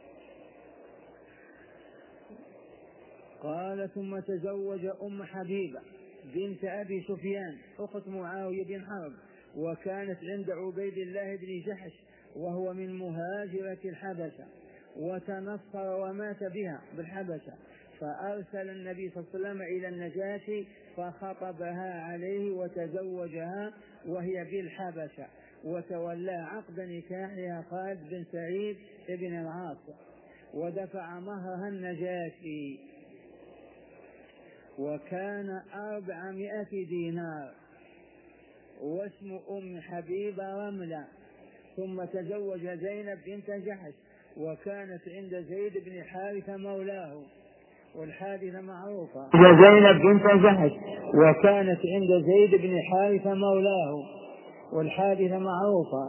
قال ثم تزوج أم حبيبة بنت أبي سفيان أخت معاوية بن حرب، وكانت عند عبيد الله بن جحش وهو من مهاجرة الحبشة، وتنصر ومات بها بالحبشة، فأرسل النبي صلى الله عليه وسلم إلى النجاشي فخطبها عليه وتزوجها وهي بالحبشة، وتولى عقد نكاحها خالد بن سعيد بن العاص، ودفع مهرها النجاشي، وكان 400 دينار، واسم أم حبيبة رملة. ثم تزوج زينب بنت جحش، وكانت عند زيد بن حارثة مولاه، والحادثة معروفة. زينب بنت جحش وكانت عند زيد بن حارثة مولاه، والحادثة معروفة.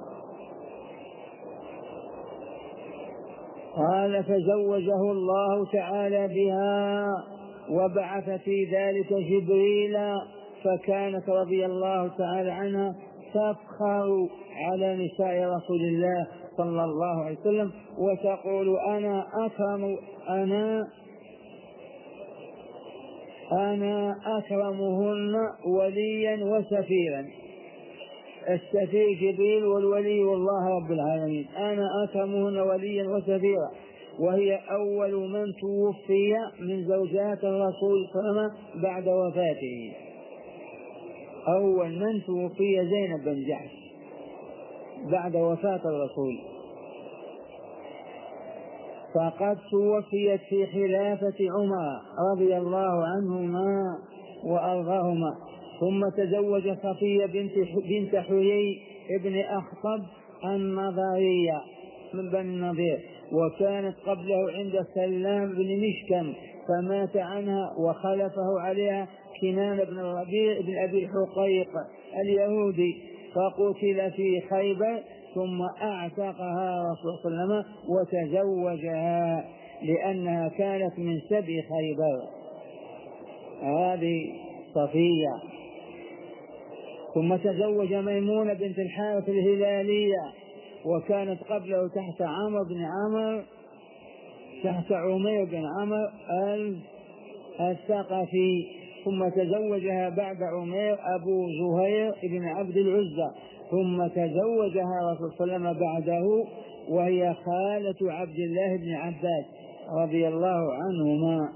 قال فزوجه الله تعالى بها، وبعث في ذلك جبريل، فكانت رضي الله تعالى عنها تفخر على نساء رسول الله صلى الله عليه وسلم، وتقول أنا أكرمهن وليا وسفيرا. السفير جبريل والولي والله رب العالمين. أنا أكرمهن وليا وسفيرا، وهي أول من توفي من زوجات الرسول صلى الله عليه وسلم بعد وفاته. أول من توفي زينب بن جحش بعد وفاة الرسول، فقد توفيت في خلافة عمر رضي الله عنهما وأرضاهما. ثم تزوج صفية بنت حيي ابن أخطب النضرية من بني النضير، وكانت قبله عند سلام بن مشكم، فمات عنها وخلفه عليها كنان بن الربيع بن أبي الحقيق اليهودي، فقتل في خيبر، ثم أعتقها رسول الله صلى الله عليه وسلم وتزوجها لأنها كانت من سبي خيبر. هذه صفية. ثم تزوج ميمونة بنت الحارث الهلالية، وكانت قبله تحت عمير بن عمرو الثقفي. ثم تزوجها بعد عمير أبو زهير بن عبد العزى، ثم تزوجها رسول الله صلى الله عليه وسلم بعده، وهي خالة عبد الله بن عباس رضي الله عنهما.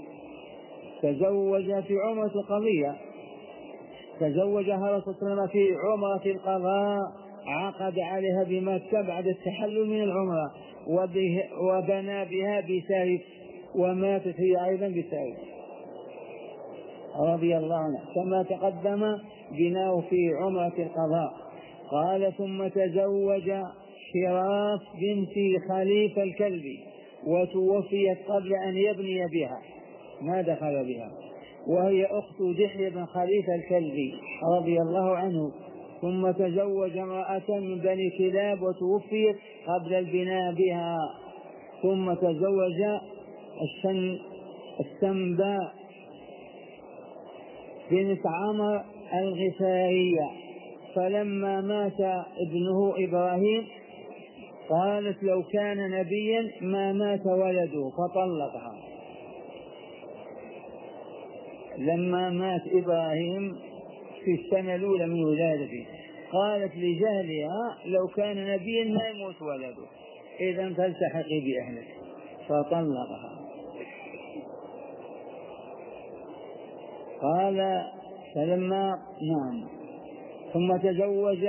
تزوج في عمرة القضية، تزوجها رسول الله صلى الله عليه وسلم في عمرة القضاء، عقد عليها بمكة بعد التحلل من العمرة، وبنى بها بسيف، وماتت هي أيضا بسيف رضي الله عنه، كما تقدم بناه في عمرة القضاء. قال ثم تزوج شراف بنت خليفة الكلبي، وتوفيت قبل أن يبني بها، ما دخل بها، وهي أخت دحية بن خليفة الكلبي رضي الله عنه. ثم تزوج امرأة من بني كلاب، وتوفيت قبل البناء بها. ثم تزوج السنباء بنت عمر الغفارية، فلما مات ابنه إبراهيم قالت لو كان نبيا ما مات ولده، فطلقها. لما مات إبراهيم في السنة الأولى من ولادته قالت لجهلها لو كان نبيا ما يموت ولده، إذن فالتحقي بأهلك، فطلقها. قال فلما ثم تزوج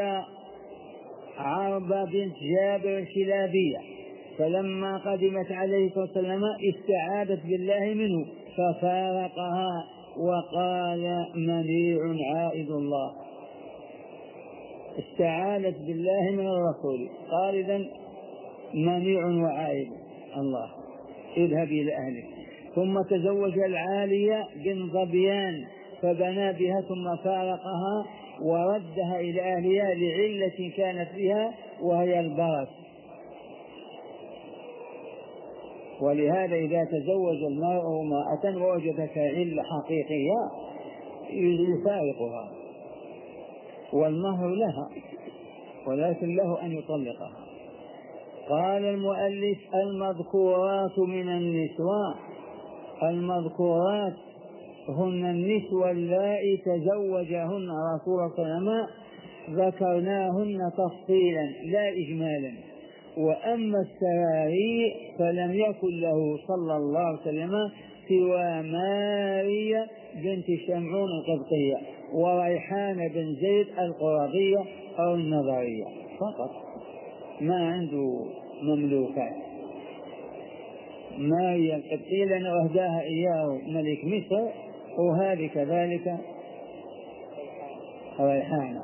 عربة بنت جابر الكلابية، فلما قدمت عليه صلى الله عليه وسلم استعاذت بالله منه ففارقها، وقال منيع عائد الله. استعاذت بالله من الرسول، قال إذن منيع وعائد الله، اذهبي إلى أهلك. ثم تزوج العالية بن ظبيان، فبنى بها ثم فارقها وردها إلى أهلها لعلة كانت بها وهي البرص. ولهذا إذا تزوج المرء امرأة ووجدت علة حقيقية يفارقها، والمهر لها ولكن له أن يطلقها. قال المؤلف: المذكورات من النسوة، المذكورات هن النسوة اللائي تزوجهن رسول الله صلى الله عليه وسلم، ذكرناهن تفصيلا لا إجمالا. وأما السراري فلم يكن له صلى الله عليه وسلم سوى ماريا بنت شمعون القبطية وريحان بن زيد القرظية أو النظرية فقط، ما عنده مملوكات. ماريا القبطية لأن أهداها إياه ملك مصر، وهذه كذلك ريحانة.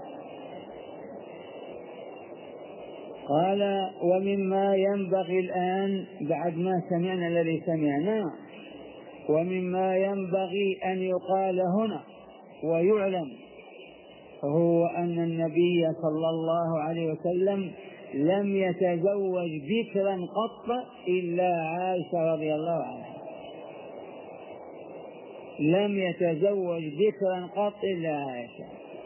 قال: ومما ينبغي الآن بعد ما سمعنا الذي سمعنا، ومما ينبغي أن يقال هنا ويعلم هو أن النبي صلى الله عليه وسلم لم يتزوج بكرا قط إلا عائشة رضي الله عنها. لم يتزوج بكرا قط إلا عائشة.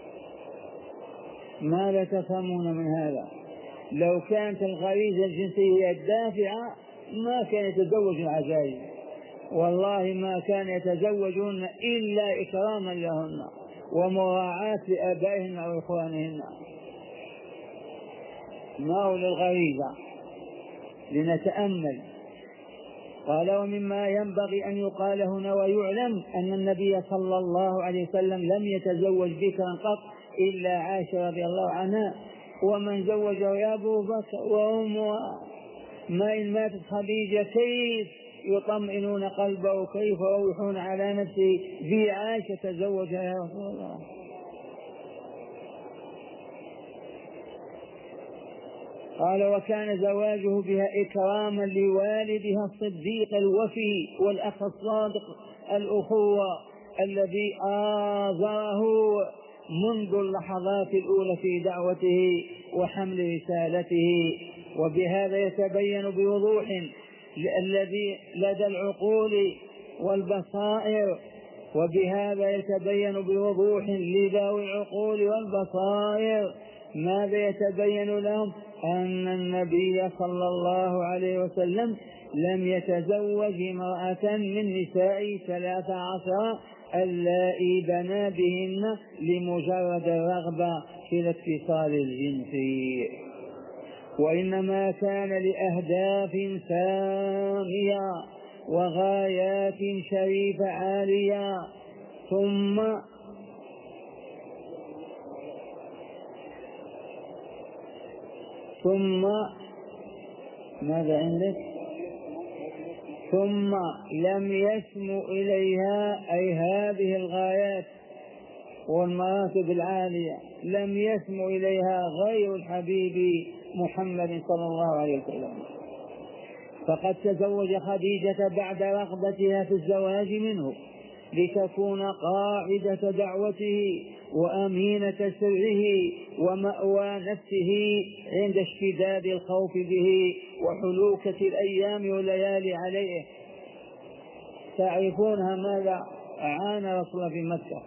ماذا تفهمون من هذا؟ لو كانت الغريزة الجنسية الدافعة ما كان يتزوج العزائز، والله ما كان يتزوجون إلا إكراما لهن ومراعاة لآبائهن أو إخوانهن، ما هو للغريزة. لنتأمل. قال: ومما ينبغي أن يقال هنا ويعلم أن النبي صلى الله عليه وسلم لم يتزوج بكرا قط إلا عائشة رضي الله عنها، ومن زوجه يا أبو بكر وأمها. ما إن ماتت خديجة كيف يطمئنون قلبه وكيف يروحون على نفسه بعائشة تزوجها يا رسول الله. قال: وكان زواجه بها إكراما لوالدها الصديق الوفي والأخ الصادق الأخوة الذي آزره منذ اللحظات الأولى في دعوته وحمل رسالته. وبهذا يتبين بوضوح الذي لدى العقول والبصائر، وبهذا يتبين بوضوح لذوي العقول والبصائر. ماذا يتبين لهم؟ أن النبي صلى الله عليه وسلم لم يتزوج امرأة من نساء 13 اللائي بنى بهن لمجرد الرغبة في الاتصال الجنسي، وإنما كان لأهداف سامية وغايات شريفة عالية. ثم ماذا عندك؟ ثم لم يسمو إليها، أي هذه الغايات والمراتب العالية لم يسمو إليها غير الحبيب محمد صلى الله عليه وسلم. فقد تزوج خديجة بعد رغبتها في الزواج منه لتكون قاعدة دعوته وأمينة سره ومأوى نفسه عند اشتداد الخوف به وحلوكة الأيام والليالي عليه. تعرفونها ماذا عانى رسول الله في مكة.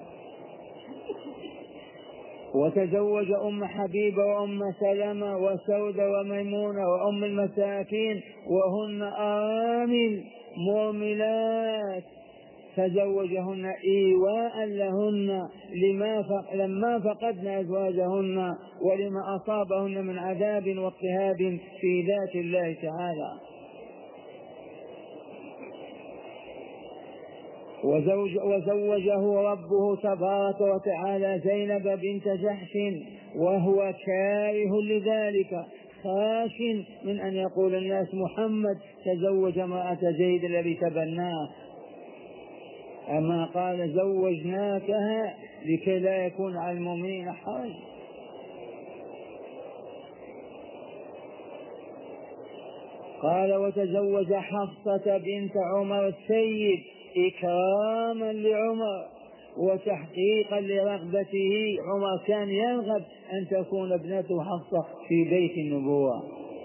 وتزوج أم حبيبة وأم سلمة وسودة وميمونة وأم المساكين وهن أرامل مؤملات، تزوجهن إيواء لهن لما فقدن أزواجهن ولما أصابهن من عذاب واضطهاد في ذات الله تعالى. وزوجه ربه تبارك وتعالى زينب بنت جحش وهو كاره لذلك، خاش من أن يقول الناس محمد تزوج امرأة زيد الذي تبناه، أما قال زوجناكها لكي لا يكون على المؤمنين حرج. قال: وتزوج حفصة بنت عمر السيد إكراما لعمر وتحقيقا لرغبته. عمر كان يرغب أن تكون ابنته حفصة في بيت النبوة،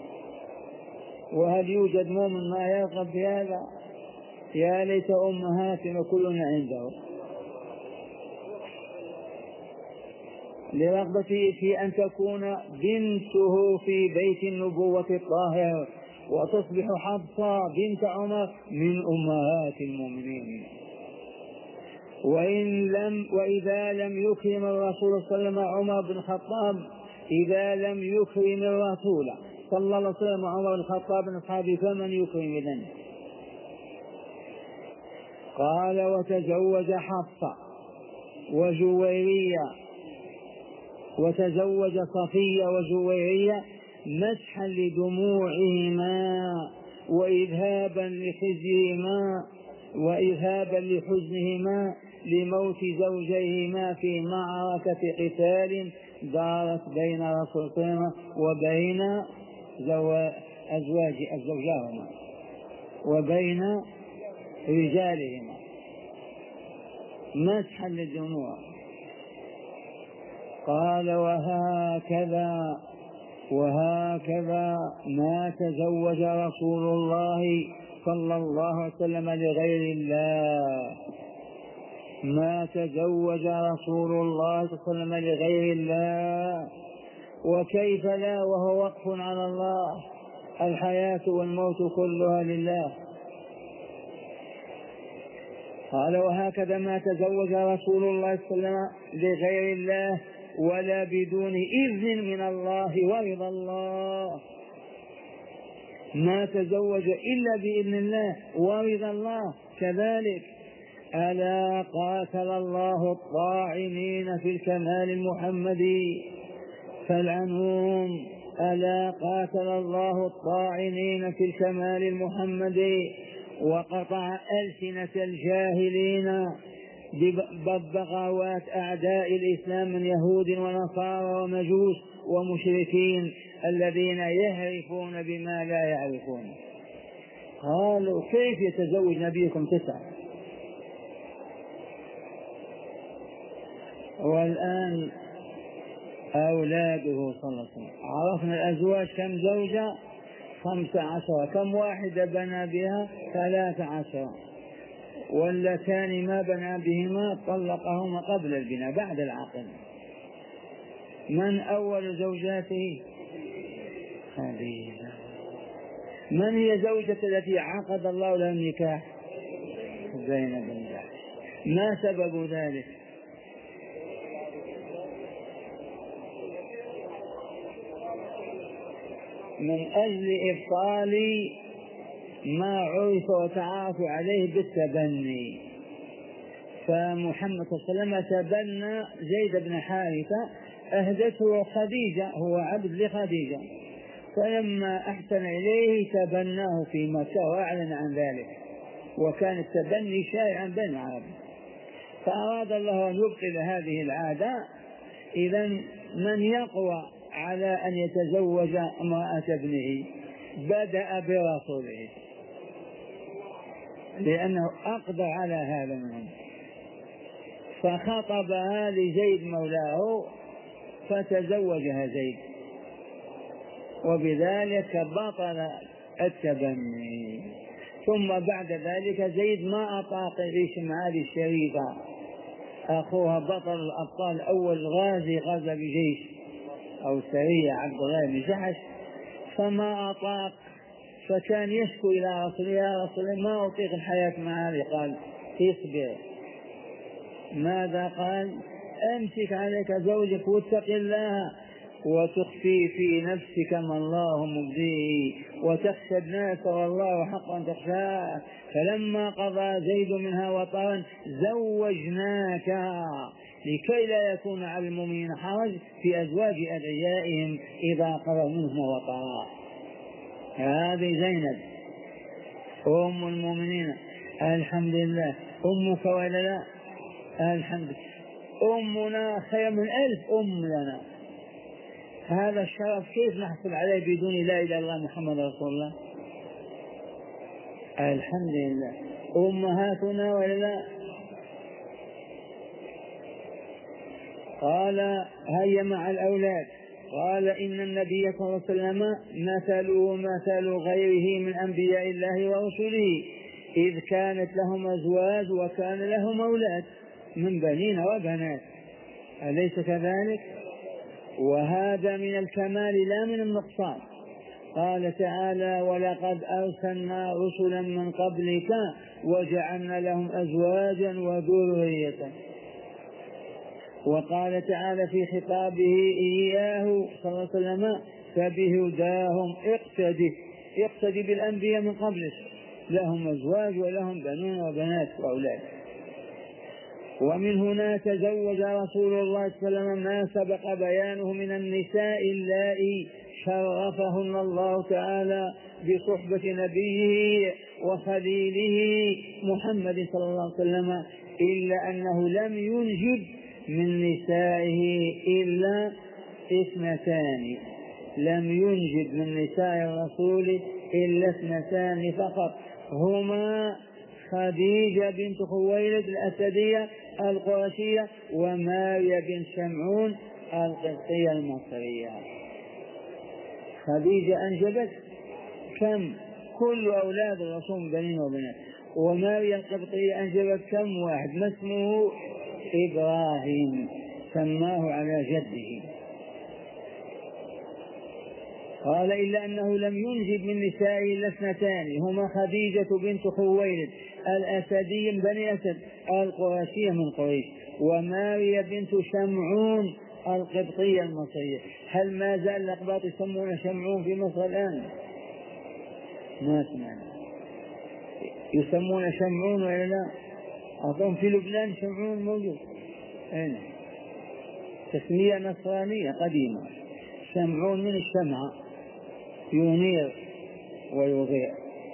وهل يوجد مؤمن ما يرغب بهذا؟ يا ليت أمهاتنا كلنا عنده. لرغبته في أن تكون بنته في بيت النبوة الطاهر وتصبح حفصة بنت عمر من أمهات المؤمنين. وإذا لم يكرم الرسول صلى الله عليه وسلم عمر بن الخطاب، إذا لم يكرم الرسول صلى الله عليه وسلم عمر بن الخطاب من أصحابه فمن يكرم إذن؟ قال وتزوج حفصة وجويرية، وتزوج صفية وجويرية مسحا لدموعهما وإذهابا لحزنهما لموت زوجيهما في معركة قتال دارت بين رسول الله وبين أزواجهما وبين رجالهما مسحا للدموع. قال وهكذا ما تزوج رسول الله صلى الله عليه وسلم لغير الله، ما تزوج رسول الله صلى الله عليه وسلم لغير الله، وكيف لا وهو وقف على الله، الحياة والموت كلها لله. قال وهكذا ما تزوج رسول الله صلى الله عليه وسلم لغير الله ولا بدون إذن من الله ورضا الله، ما تزوج إلا بإذن الله ورضا الله كذلك. ألا قاتل الله الطاعنين في الكمال المحمدي فالعنهم، ألا قاتل الله الطاعنين في الكمال المحمدي وقطع ألسنة الجاهلين ببغاوات أعداء الإسلام من يهود ونصارى ومجوس ومشركين الذين يهرفون بما لا يعرفون. قالوا كيف يتزوج نبيكم 9؟ والآن أولاده صلى الله عليه وسلم عرفنا الأزواج كم زوجة؟ 15. كم واحدة بنى بها؟ 13. واللتان ما بنى بهما طلقهما قبل البناء بعد العقد. من أول زوجاته؟ خديجة. من هي زوجة التي عقد الله لها النكاح؟ زينب بن جحش. ما سبب ذلك؟ من أجل إبطال ما عرف وتعارف عليه بالتبني. فمحمد صلى الله عليه وسلم تبنى زيد بن حارثة، أهدته خديجة، هو عبد لخديجة، فلما أحسن إليه تبناه في مكة وأعلن عن ذلك، وكان التبني شائعا بين العرب، فأراد الله أن يبطل هذه العادة. إذن من يقوى على أن يتزوج امرأة ابنه؟ بدأ برسوله لأنه أقدر على هذا منهم، فخطبها لزيد مولاه فتزوجها زيد، وبذلك بطل التبني. ثم بعد ذلك زيد ما أطاق لشمعان الشريفة أخوها بطل الأبطال أول غزا بجيش أو سرية عبد الله بن جحش، فما أطاق، فكان يشكو إلى رسول الله: يا رسول الله ما أطيق الحياة مع هذه. قال: اصبر. ماذا قال؟ أمسك عليك زوجك واتق الله وتخفي في نفسك ما الله مبديه وتخشى الناس والله حق أن تخشاه، فلما قضى زيد منها وطرا زوجناك لكي لا يكون على المؤمنين حرج في أزواج أدعيائهم إذا قضوا منهم وطرا. هذه زينب أم المؤمنين، الحمد لله. أمك ولا لا؟ الحمد لله. أمنا خير من 1000 أم لنا. هذا الشرف كيف نحصل عليه بدون لا إله إلا الله محمد رسول الله؟ الحمد لله. أمهاتنا ولا لا؟ قال: هيا مع الأولاد. قال: إن النبي صلى الله عليه وسلم مثله مثل غيره من أنبياء الله ورسله، إذ كانت لهم أزواج وكان لهم أولاد من بنين وبنات، أليس كذلك؟ وهذا من الكمال لا من النقصان. قال تعالى: ولقد أرسلنا رسلا من قبلك وجعلنا لهم أزواجا وذرية. وقال تعالى في خطابه إياه صلى الله عليه وسلم: فبهداهم اقتدي بالأنبياء من قبلك، لهم أزواج ولهم بنون وبنات وأولاد. ومن هنا تزوج رسول الله صلى الله عليه وسلم ما سبق بيانه من النساء اللائي شرفهن الله تعالى بصحبة نبيه وخليله محمد صلى الله عليه وسلم، إلا أنه لم ينجب من نسائه إلا 2. لم ينجب من نساء الرسول إلا 2 فقط، هما خديجة بنت خويلد الأسدية القرشية وماريا بنت شمعون القبطية المصرية. خديجة أنجبت كم؟ كل أولاد الرسول بنين وبنات. وماريا القبطية أنجبت كم؟ 1. ما اسمه؟ إبراهيم، سماه على جده. قال: إلا أنه لم ينجب من نسائه إلا 2، هما خديجة بنت خويلد الأسدي من بني أسد القرشية من قريش، وماريا بنت شمعون القبطية المصرية. هل ما زال الأقباط يسمون شمعون في مصر الآن؟ ما سمعنا يسمون شمعون ولا لا؟ أظن في لبنان شمعون موجود. أين؟ تسمية نصرانية قديمة. شمعون من الشمعة، ينير ويضيء.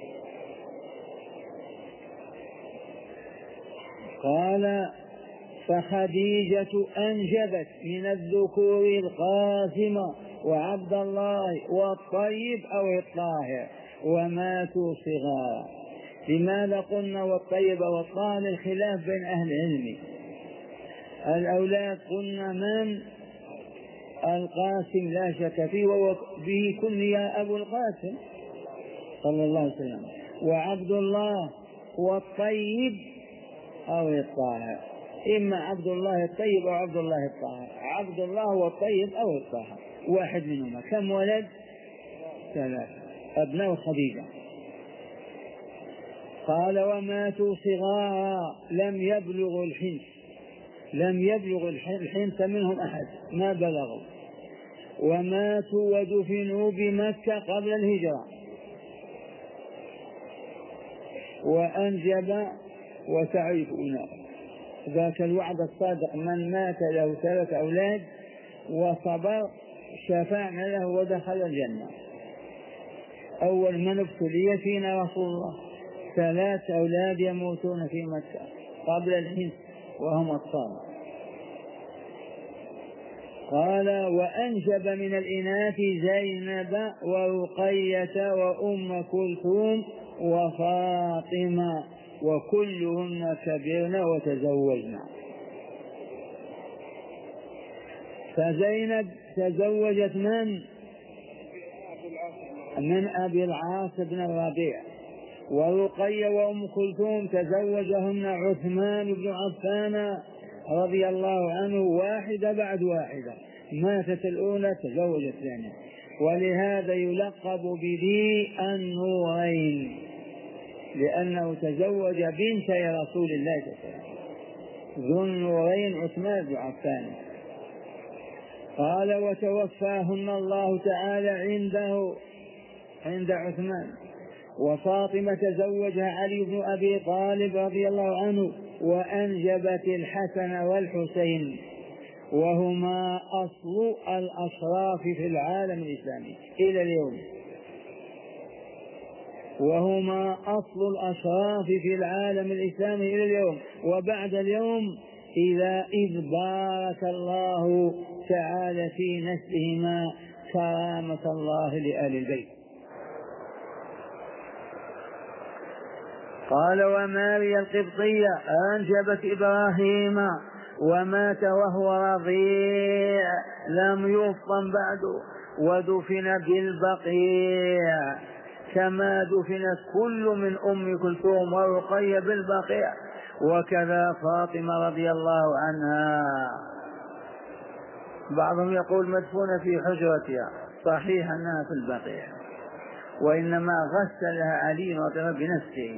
قال: فخديجة أنجبت من الذكور القاسم وعبد الله والطيب أو الطاهر وماتوا صغارا. لماذا قلنا والطيب والطاهر؟ الخلاف بين أهل العلم. الأولاد قلنا من؟ القاسم لا شك فيه، وبه كني أبو القاسم صلى الله عليه وسلم. وعبد الله والطيب أو الطاهر، إما عبد الله الطيب أو عبد الله الطاهر. عبد الله والطيب أو الطاهر، واحد منهما. كم ولد؟ 3 أبناء خديجة. قال: وماتوا صغارا لم يبلغ الحنث منهم أحد، ما بلغوا. وماتوا ودفنوا بمكة قبل الهجرة. وأنجب وتعرفون ذاك الوعد الصادق: من مات له 3 أولاد وصبر شفعنا له ودخل الجنة. أول من ابتلي فينا رسول الله، 3 أولاد يموتون في مكة قبل الحنث وهم أطفال. قال: وأنجب من الإناث زينب ورقية وأم كلثوم وفاطمة وكلهن كبرن وتزوجن. فزينب تزوجت من أبي العاص بن الربيع، ورقية وأم كلثوم تزوجهن عثمان بن عفان رضي الله عنه، واحدة بعد واحدة. ماتت الأولى تزوجت الثانية، ولهذا يلقب بذي النورين، لأنه تزوج بنتي رسول الله صلى الله عليه وسلم، ذو النورين عثمان بن عفان. قال: وتوفاهن الله تعالى عند عثمان. وفاطمة تزوجها علي بن أبي طالب رضي الله عنه، وأنجبت الحسن والحسين، وهما أصل الأشراف في العالم الإسلامي إلى اليوم. وبعد اليوم إذ بارك الله تعالى في نسلهما كرامة الله لآل البيت. قال: وماريا القبطية أنجبت إبراهيم ومات وهو رضيع لم يفطم بعد، ودفن بالبقيع كما دفنت كل من أم كلثوم ورقية بالبقيع، وكذا فاطمة رضي الله عنها. بعضهم يقول مدفونة في حجرتها، صحيح أنها في البقيع، وإنما غسلها علي رضي الله بنفسه،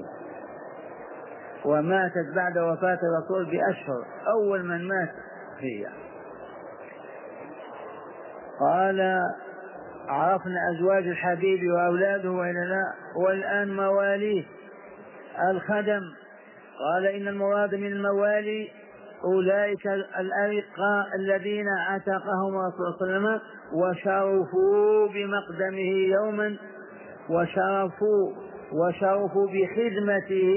وماتت بعد وفاة الرسول بأشهر، أول من مات هي. قال عرفنا أزواج الحبيب وأولاده وإلا لا، والآن مواليه الخدم. قال إن المراد من الموالي أولئك الأرقاء الذين عتقهم الرسول صلى الله عليه وسلم وشرفوا بمقدمه يوما، وشرفوا بخدمته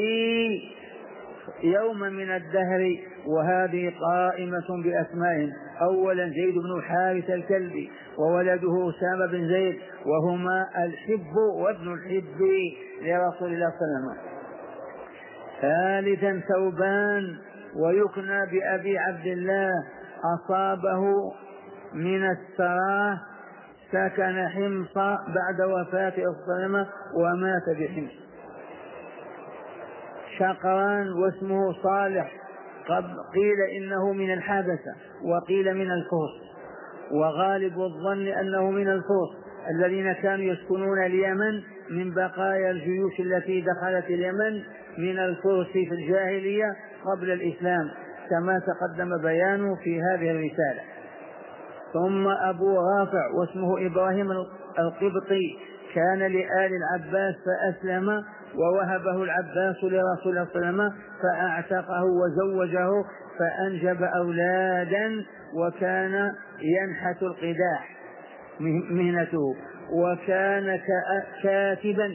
يوما من الدهر. وهذه قائمة بأسمائهم: أولا زيد بن حارث الكلبي، وولده أسامة بن زيد، وهما الحب وابن الحب لرسول الله صلى الله عليه وسلم. ثالثا ثوبان، ويكنى بأبي عبد الله، أصابه من السراء، سكن حمص بعد وفاة أسامة ومات بحمص. شقران واسمه صالح، قيل إنه من الحبشة وقيل من الفرس، وغالب الظن أنه من الفرس الذين كانوا يسكنون اليمن من بقايا الجيوش التي دخلت اليمن من الفرس في الجاهلية قبل الإسلام، كما تقدم بيانه في هذه الرسالة. ثم أبو رافع واسمه إبراهيم القبطي، كان لآل العباس فأسلم، ووهبه العباس لرسول الله صلى الله عليه وسلم فأعتقه وزوجه فأنجب أولادا، وكان ينحت القداح مهنته، وكان كاتبا،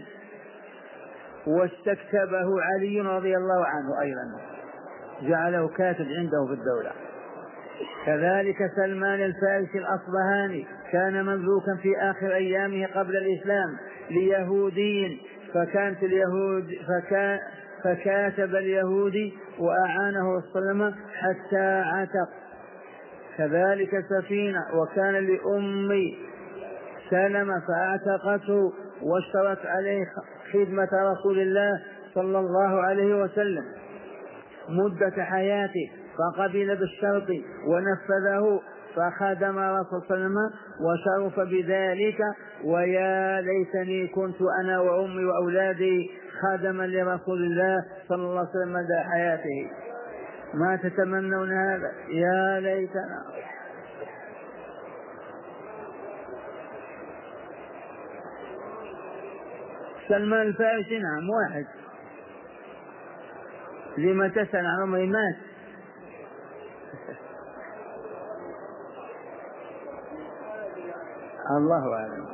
واستكتبه علي رضي الله عنه أيضا، جعله كاتب عنده في الدولة. كذلك سلمان الفارسي الأصبهاني، كان مملوكا في آخر أيامه قبل الإسلام ليهودي، فكاتب اليهودي وأعانه الصلمة حتى عتق. كذلك سفينة، وكان لأم سلمة فأعتقته واشترت عليه خدمة رسول الله صلى الله عليه وسلم مدة حياته، فقبل بالشرط ونفذه، فخدم رسول صلى الله عليه وسلم وشرف بذلك. ويا ليتني كنت أنا وأمي وأولادي خادما لرسول الله صلى الله عليه وسلم مدى حياته. ما تتمنون هذا؟ يا ليتنا. سلمان الفارسي نعم واحد. لما تسأل عن عمري؟ مات. الله أعلم.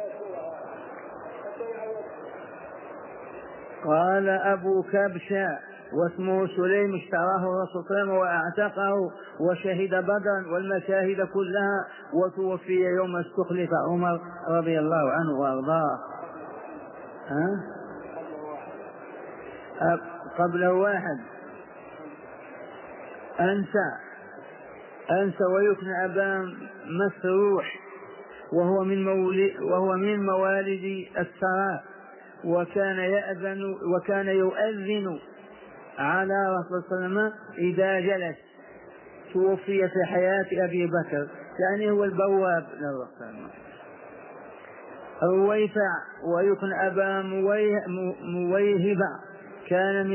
قال أبو كبشة واسمه سليم، اشتراه الرسول صلى الله عليه وسلم وأعتقه وشهد بدرا والمشاهد كلها، وتوفي يوم استخلف عمر رضي الله عنه وأرضاه. قبله واحد أنسى ويكنى أبا مسروح، وهو من موالد السراء، وكان يؤذن على رسول الله صلى الله عليه وسلم إذا جلس. توفي في حياة أبي بكر، يعني هو البواب للرسول. رويفع ويكن أبا مويهبة، كان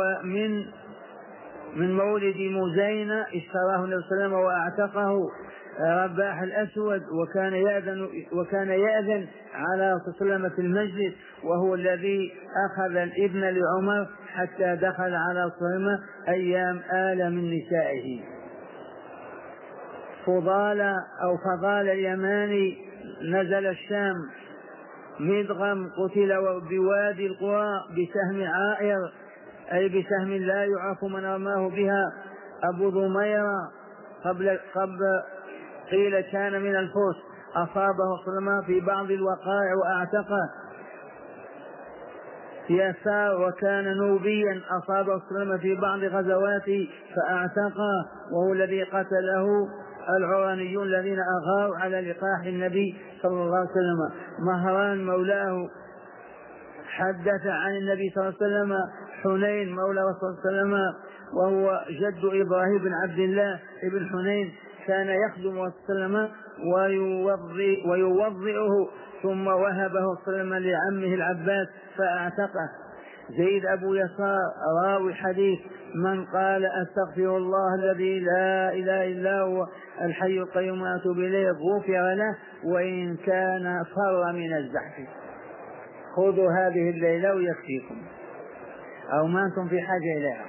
من مولد مزينة، اشتراه النبي صلى الله عليه وسلم وأعتقه رباح الأسود، وكان يأذن على رسول الله صلى الله عليه وسلم في المجلس، وهو الذي أخذ الابن لعمر حتى دخل على رسول الله صلى الله عليه وسلم أيام آل من نسائه. فضال اليماني نزل الشام. مدغم قتل بوادي القرى بسهم عائر، أي بسهم لا يعرف من رماه بها. أبو ضميرة قبل قيل كان من الفرس، أصابه صلما في بعض الوقائع وأعتقه. يسار وكان نوبيا، أصابه صلما في بعض غزواته فأعتقه، وهو الذي قتله العرانيون الذين أغاروا على لقاح النبي صلى الله عليه وسلم. مهران مولاه حدث عن النبي صلى الله عليه وسلم. حنين مولى رسول الله صلى الله عليه وسلم، وهو جد إبراهيم بن عبد الله بن حنين، كان يخدم صلى الله عليه وسلم ويوضئه، ثم وهبه صلى الله عليه وسلم لعمه العباس فأعتقه. زيد أبو يسار راوي حديث: من قال أستغفر الله الذي لا إله إلا هو الحي القيوم أتوب إليه غفر له وإن كان فر من الزحف. خذوا هذه الليلة ويكفيكم، أو ما أنتم في حاجة إليها.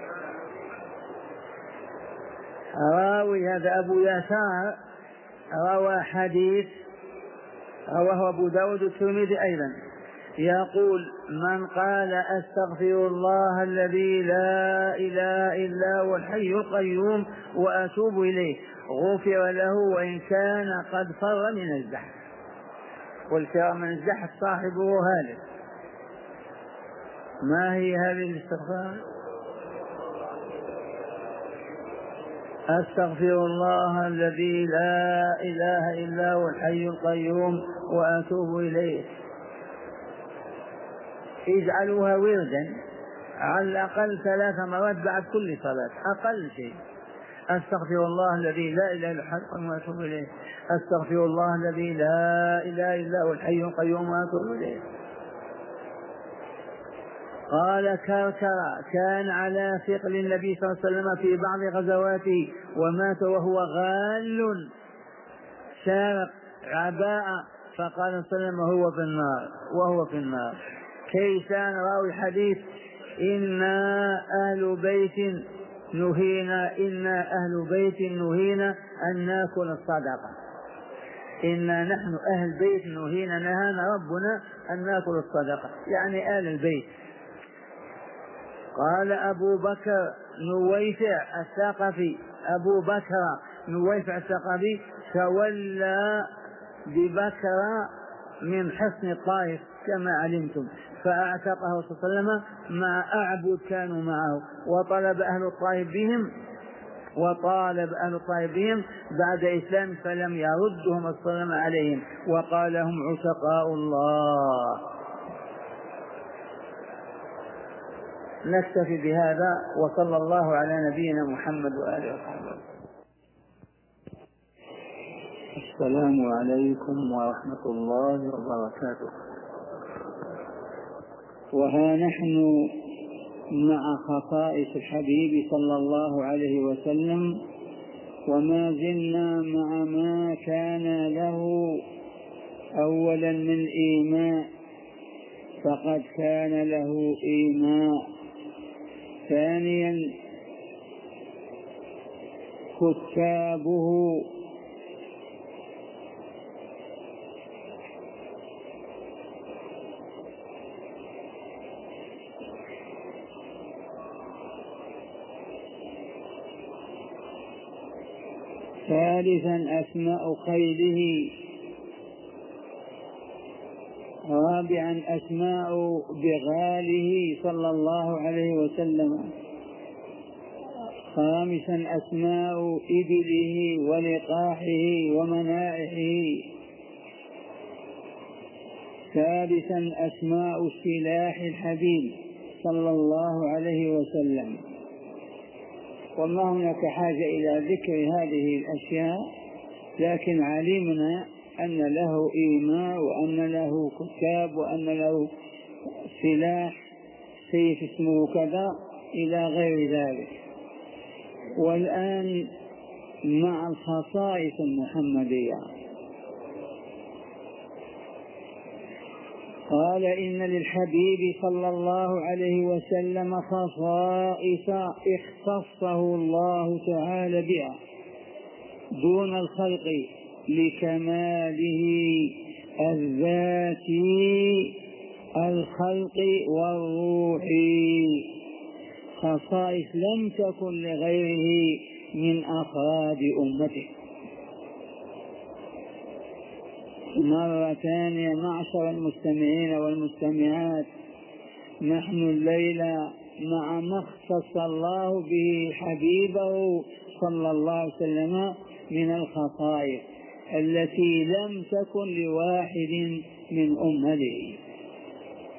راوي هذا أبو يسار روى حديث رواه أبو داود والترمذي أيضا، يقول: من قال أستغفر الله الذي لا إله إلا هو الحي القيوم وأتوب إليه غفر له وإن كان قد فر من الزحف. والفرار من الزحف صاحبه هالك. ما هي هذه الاستغفار؟ أستغفر الله الذي لا إله إلا هو الحي القيوم وأتوب إليه. اجعلوها وردا على الأقل 3 مرات بعد كل صلاة، أقل شيء. أستغفر الله الذي لا إله إلا هو الحي القيوم وأتوب إليه. أستغفر الله الذي لا إله إلا هو الحي القيوم وأتوب إليه. قال كركرة: كان على ثقل النبي صلى الله عليه وسلم في بعض غزواته ومات وهو غال سارق عباء، فقال صلى الله عليه وسلم: هو في النار، وهو في النار. كيسان راوي حديث: إنا أهل بيت نهينا أن نأكل الصدقة. إنا نحن أهل بيت نهانا ربنا أن نأكل الصدقة، يعني آل البيت. قال أبو بكر نويفع الثقفي تولى ببكر من حصن الطائف كما علمتم، فأعتقه صلى الله عليه وسلم مع أعبد كانوا معه، وطالب أهل الطائف بهم بعد إسلام فلم يردهم السلام عليهم، وقال لهم عتقاء الله. نكتفي بهذا، وصلى الله على نبينا محمد وآله وصحبه. السلام عليكم ورحمة الله وبركاته. وها نحن مع خصائص الحبيب صلى الله عليه وسلم، وما زلنا مع ما كان له أولا من إيماء، فقد كان له إيماء. ثانيا كتابه ثالثا أسماء خيله. رابعا أسماء بغاله صلى الله عليه وسلم. خامسا أسماء إبله ولقاحه ومنائحه. سادسا أسماء سلاح الحبيب صلى الله عليه وسلم. وما هناك حاجة إلى ذكر هذه الأشياء، لكن علمنا أن له إيماء، وأن له كتاب، وأن له سلاح سيف اسمه كذا إلى غير ذلك. والآن مع الخصائص المحمدية. قال: إن للحبيب صلى الله عليه وسلم خصائص اختصه الله تعالى بها دون الخلق لكماله الذاتي الخلق والروحي، خصائص لم تكن لغيره من أفراد أمته. مرة ثانية معشر المستمعين والمستمعات، نحن الليلة مع ما اختص الله به حبيبه صلى الله عليه وسلم من الخصائص التي لم تكن لواحد من أمته.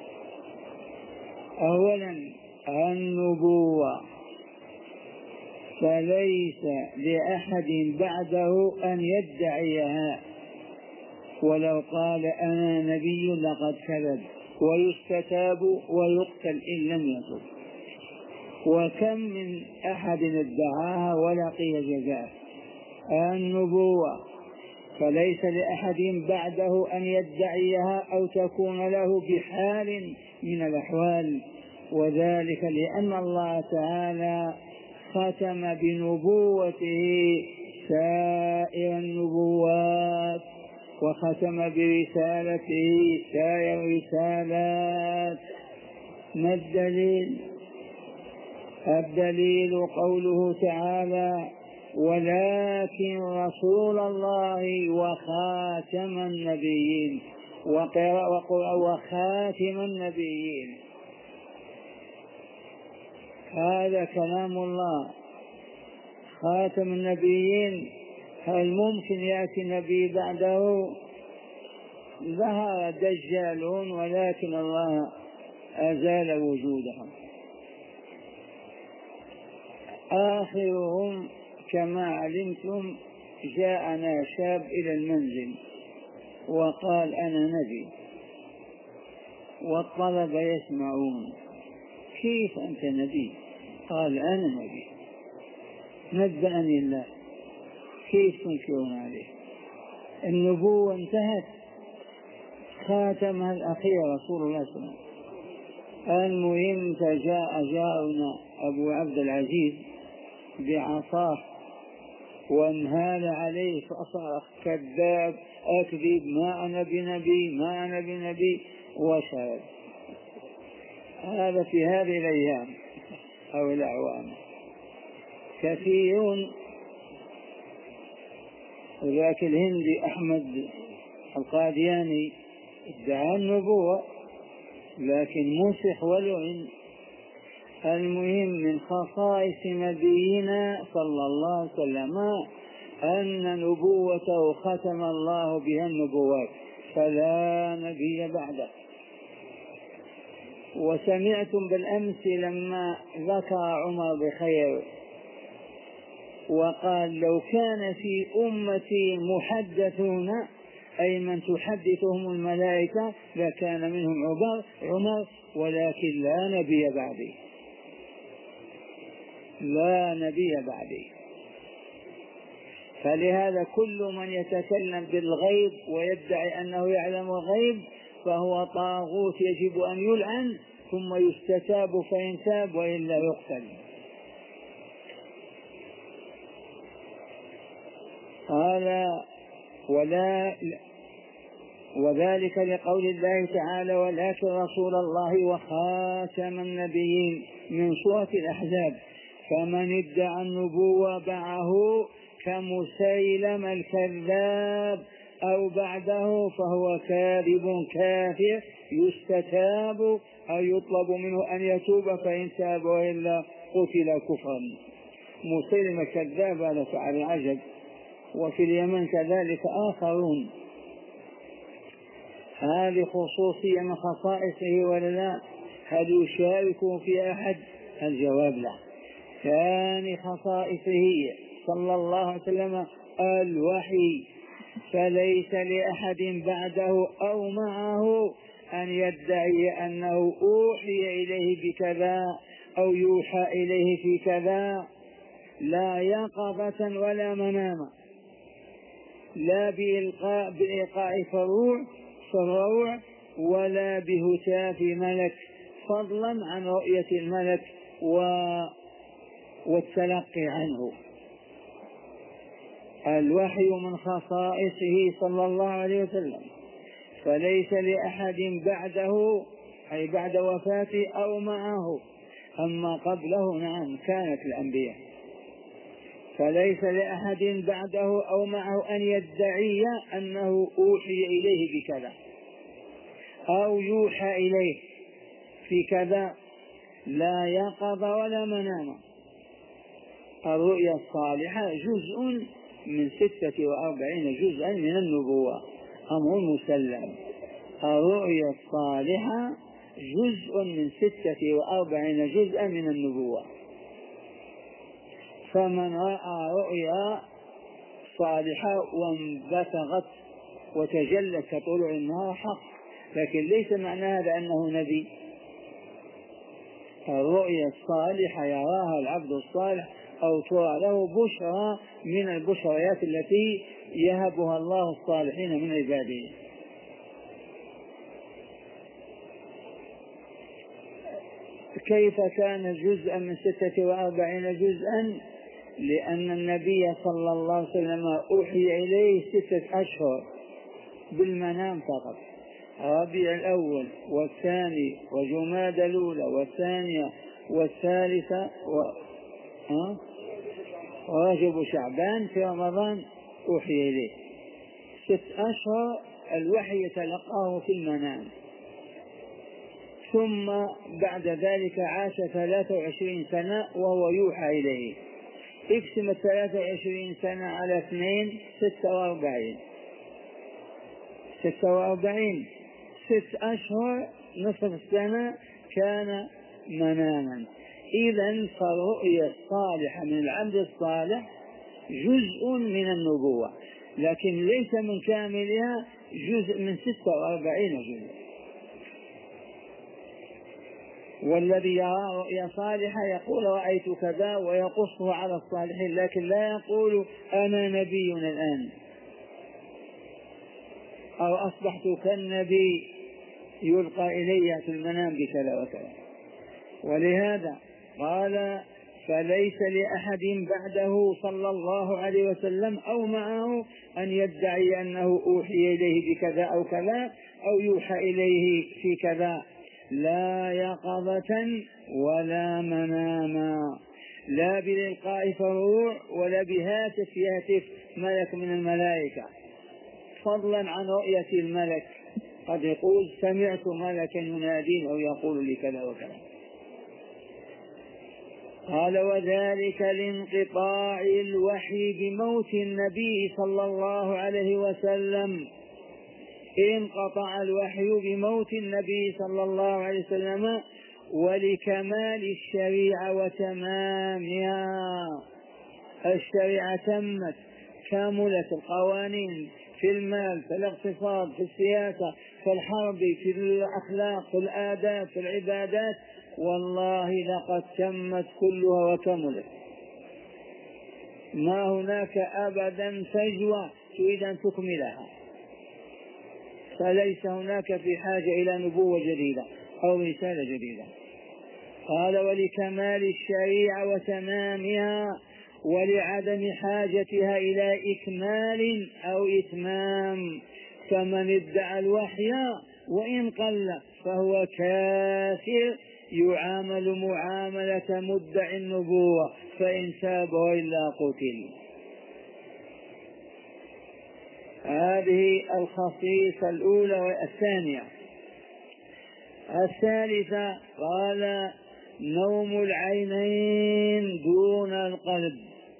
أولا النبوة، فليس لأحد بعده أن يدعيها، ولو قال أنا نبي لقد كذب، ويستتاب ويقتل إن لم يتب. وكم من أحد ادعاها ولقي جزاء النبوة، فليس لأحد بعده أن يدعيها أو تكون له بحال من الأحوال، وذلك لأن الله تعالى ختم بنبوته سائر النبوات، وختم برسالته سائر الرسالات. ما الدليل؟ الدليل قوله تعالى ولكن رسول الله وخاتم النبيين، وخاتم النبيين. هذا كلام الله خاتم النبيين. هل ممكن يأتي نبي بعده؟ ظهر دجالون ولكن الله أزال وجودهم. آخرهم كما علمتم جاءنا شاب إلى المنزل وقال أنا نبي، والطلبة يسمعون. كيف أنت نبي؟ قال أنا نبي، نبأني الله. كيف تنكرون عليه؟ النبوة انتهت، خاتمها الأخير رسول الله صلى الله عليه وسلم. المهم فجاء جارنا أبو عبد العزيز بعصاه وانهال عليه فأصرخ كذاب أكذب، ما أنا بنبي، ما أنا بنبي، وشرد. هذا في هذه الأيام أو الأعوام كثير. ذاك الهندي أحمد القادياني ادعى النبوة لكن مسح ولعن. المهم من خصائص نبينا صلى الله عليه وسلم أن نبوته ختم الله بها النبوات، فلا نبي بعده. وسمعتم بالأمس لما ذكر عمر بخير وقال لو كان في أمتي محدثون، أي من تحدثهم الملائكة، لكان منهم عمر، ولكن لا نبي بعدي، لا نبي بعدي. فلهذا كل من يتكلم بالغيب ويدعي أنه يعلم الغيب فهو طاغوت يجب أن يلعن، ثم يستتاب فإن تاب وإلا يقتل. قال وذلك لقول الله تعالى ولكن رسول الله وخاتم النبيين من سورة الأحزاب. فمن ادعى النبوة معه كمسيلم الكذاب أو بعده فهو كاذب كافر يستتاب أو يطلب منه أن يتوب فإن تاب وإلا قتل كفرا. مسيلم الكذاب هذا فعل العجب، وفي اليمن كذلك آخرون. هذه خصوصية من خصائصه ولا لا؟ هل يشارك في أحد؟ الجواب لا. ثاني خصائصه صلى الله عليه وسلم الوحي، فليس لأحد بعده أو معه أن يدعي أنه أوحي إليه بكذا أو يوحى إليه في كذا، لا يقظة ولا مناما، لا بإلقاء فروع ولا بهتاف ملك، فضلا عن رؤية الملك والتلقي عنه. الوحي من خصائصه صلى الله عليه وسلم، فليس لأحد بعده أي بعد وفاته أو معه، أما قبله نعم كانت الأنبياء. فليس لأحد بعده أو معه أن يدعي أنه أوحي إليه بكذا أو يوحى إليه في كذا، لا يقظ ولا منام. الرؤيا الصالحة جزء من 46 جزءا من النبوة، أمر مسلم. الرؤيا الصالحة جزء من 46 جزءا من النبوة. فمن رأى رؤيا صالحة وانبثغت وتجلت كطلوع النهار حق، لكن ليس معنى هذا أنه نبي. الرؤيا الصالحة يراها العبد الصالح أو ترى له بشرى من البشريات التي يهبها الله الصالحين من عباده. كيف كان جزءا من 46 جزءا؟ لأن النبي صلى الله عليه وسلم أوحي إليه 6 أشهر بالمنام فقط، ربيع الأول والثاني وجماد الأولى والثانية والثالثة ورجب شعبان، في رمضان أوحي إليه 6 أشهر الوحي يتلقاه في المنام. ثم بعد ذلك عاش 23 سنة وهو يوحى إليه. اقسم 23 سنة على 2 46 6 أشهر نصف السنة كان مناما. إذن فالرؤيا الصالحة من العبد الصالح جزء من النبوة، لكن ليس من كاملها، جزء من 46 جزء. والذي يرى رؤيا صالحة يقول رأيت كذا ويقصه على الصالحين، لكن لا يقول أنا نبي الآن أو أصبحت كالنبي يلقى إلي في المنام بكذا وكذا. ولهذا قال فليس لأحد بعده صلى الله عليه وسلم أو معه أن يدعي أنه أوحي إليه بكذا أو كذا أو يوحى إليه في كذا، لا يقظة ولا مناما، لا بإلقاء فروع ولا بهاتف يهتف ملك من الملائكة، فضلا عن رؤية الملك. قد يقول سمعت ملكا ينادين أو يقول لي كذا وكذا. قال وذلك لانقطاع الوحي بموت النبي صلى الله عليه وسلم. انقطع الوحي بموت النبي صلى الله عليه وسلم ولكمال الشريعة وتمامها. الشريعة تمت، كاملت القوانين في المال، في الاقتصاد، في السياسة، في الحرب، في الأخلاق، في الآداب، في العبادات، والله لقد تمت كلها وكملت. ما هناك أبدا فجوة تريد أن تكملها، فليس هناك في حاجة إلى نبوة جديدة أو رسالة جديدة. قال ولكمال الشريعة وتمامها ولعدم حاجتها إلى إكمال أو إتمام. فمن ادعى الوحي وإن قل فهو كافر يعامل معاملة مدعي النبوة، فإن تاب وإلا قتل. هذه الخصيصة الأولى. والثانية الثالثة قال نوم العينين دون القلب.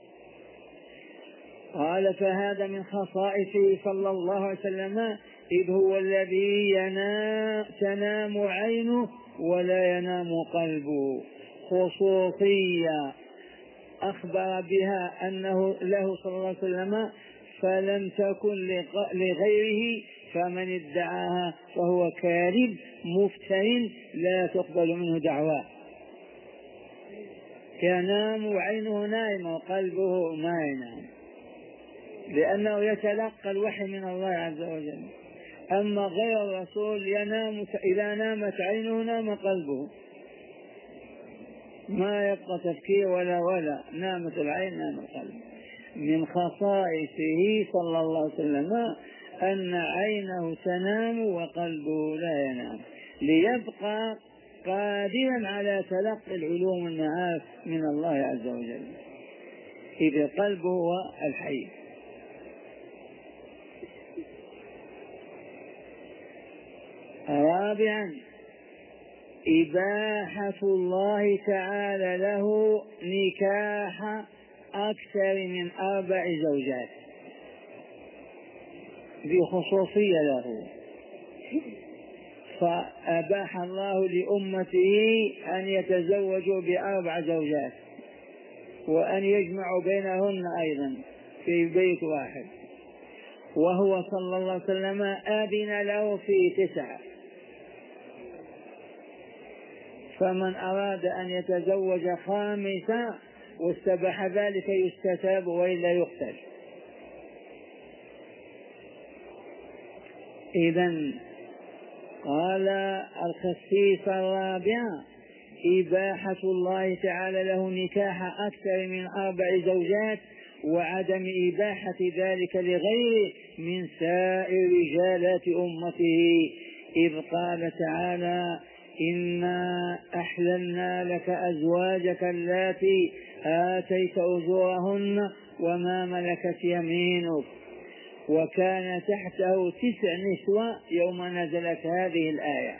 قال فهذا من خصائصه صلى الله عليه وسلم، إذ هو الذي تنام عينه ولا ينام قلبه. خصوصية أخبر بها أنه له صلى الله عليه وسلم فلم تكن لغيره، فمن ادعاها فهو كاذب مفتر لا تقبل منه دعواه. ينام عينه نائم وقلبه ما ينام، لأنه يتلقى الوحي من الله عز وجل. أما غير الرسول ينام، إذا نامت عينه نام قلبه، ما يبقى تفكير ولا نامت العين نام القلب. من خصائصه صلى الله عليه وسلم أن عينه تنام وقلبه لا ينام، ليبقى قادرا على تلقي العلوم والمعارف من الله عز وجل، إذ قلبه هو الحي. رابعا إباحة الله تعالى له نكاح أكثر من 4 زوجات بخصوصية له. فأباح الله لأمته أن يتزوجوا ب4 زوجات، وأن يجمع بينهن أيضا في بيت واحد. وهو صلى الله عليه وسلم آذن له في 9. فمن أراد أن يتزوج 5 واستبح ذلك يستتاب وإلا يقتل. إذن قال الخصيصة الرابعة إباحة الله تعالى له نكاح أكثر من 4 زوجات وعدم إباحة ذلك لغيره من سائر رجالات أمته، إذ قال تعالى إنا أحللنا لك أزواجك اللاتي آتيت أجورهن وما ملكت يمينك. وكان تحته 9 نسوة يوم نزلت هذه الآية.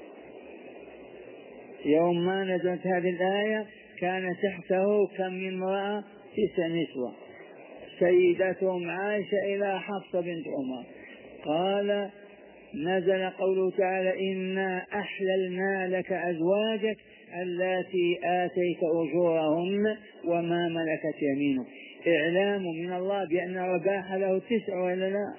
يوم ما نزلت هذه الآية كان تحته كم من امرأة؟ 9 نسوة، سيدتهم عائشة إلى حفصة بنت عمر. قال نزل قوله تعالى إنا أحللنا لك أزواجك اللاتي آتيت أجورهن وما ملكت يمينك. إعلام من الله بأن أباح له 9 ولا لا.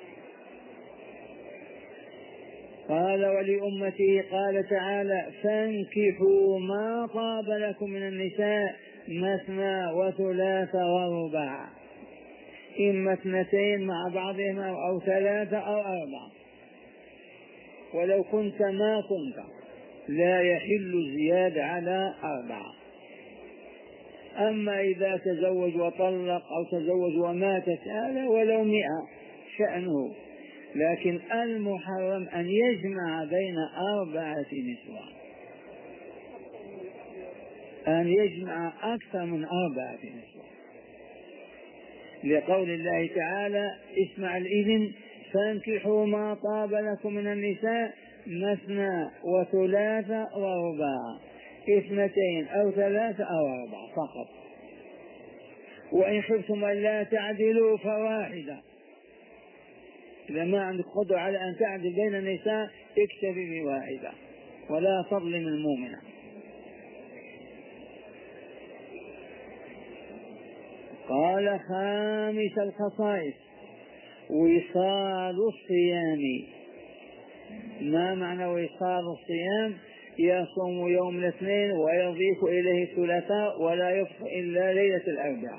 قال ولأمته قال تعالى فانكحوا ما طاب لكم من النساء مثنى وثلاث ورباع، إما 2 مع بعضهما أو 3 أو 4. ولو كنت ما كنت لا يحل زيادة على 4. أما إذا تزوج وطلق أو تزوج وماتت هذا ولو 100 شأنه، لكن المحرم أن يجمع بين 4 نسوة، أن يجمع أكثر من 4 نسوة، لقول الله تعالى اسمع الإذن فانكحوا ما طاب لكم من النساء مثنى وثلاث ورباع، 2 أو 3 أو 4 فقط. وإن خفتم أن لا تعدلوا فواحدة. إذا ما عندك قدرة على أن تعدل بين النساء اكتفي بواحدة ولا تظلم المؤمنة. قال 5 الخصائص وصال الصيام. ما معنى وصال الصيام؟ يصوم يوم الاثنين ويضيف إليه الثلاثاء ولا يفطر إلا ليلة الأربعاء،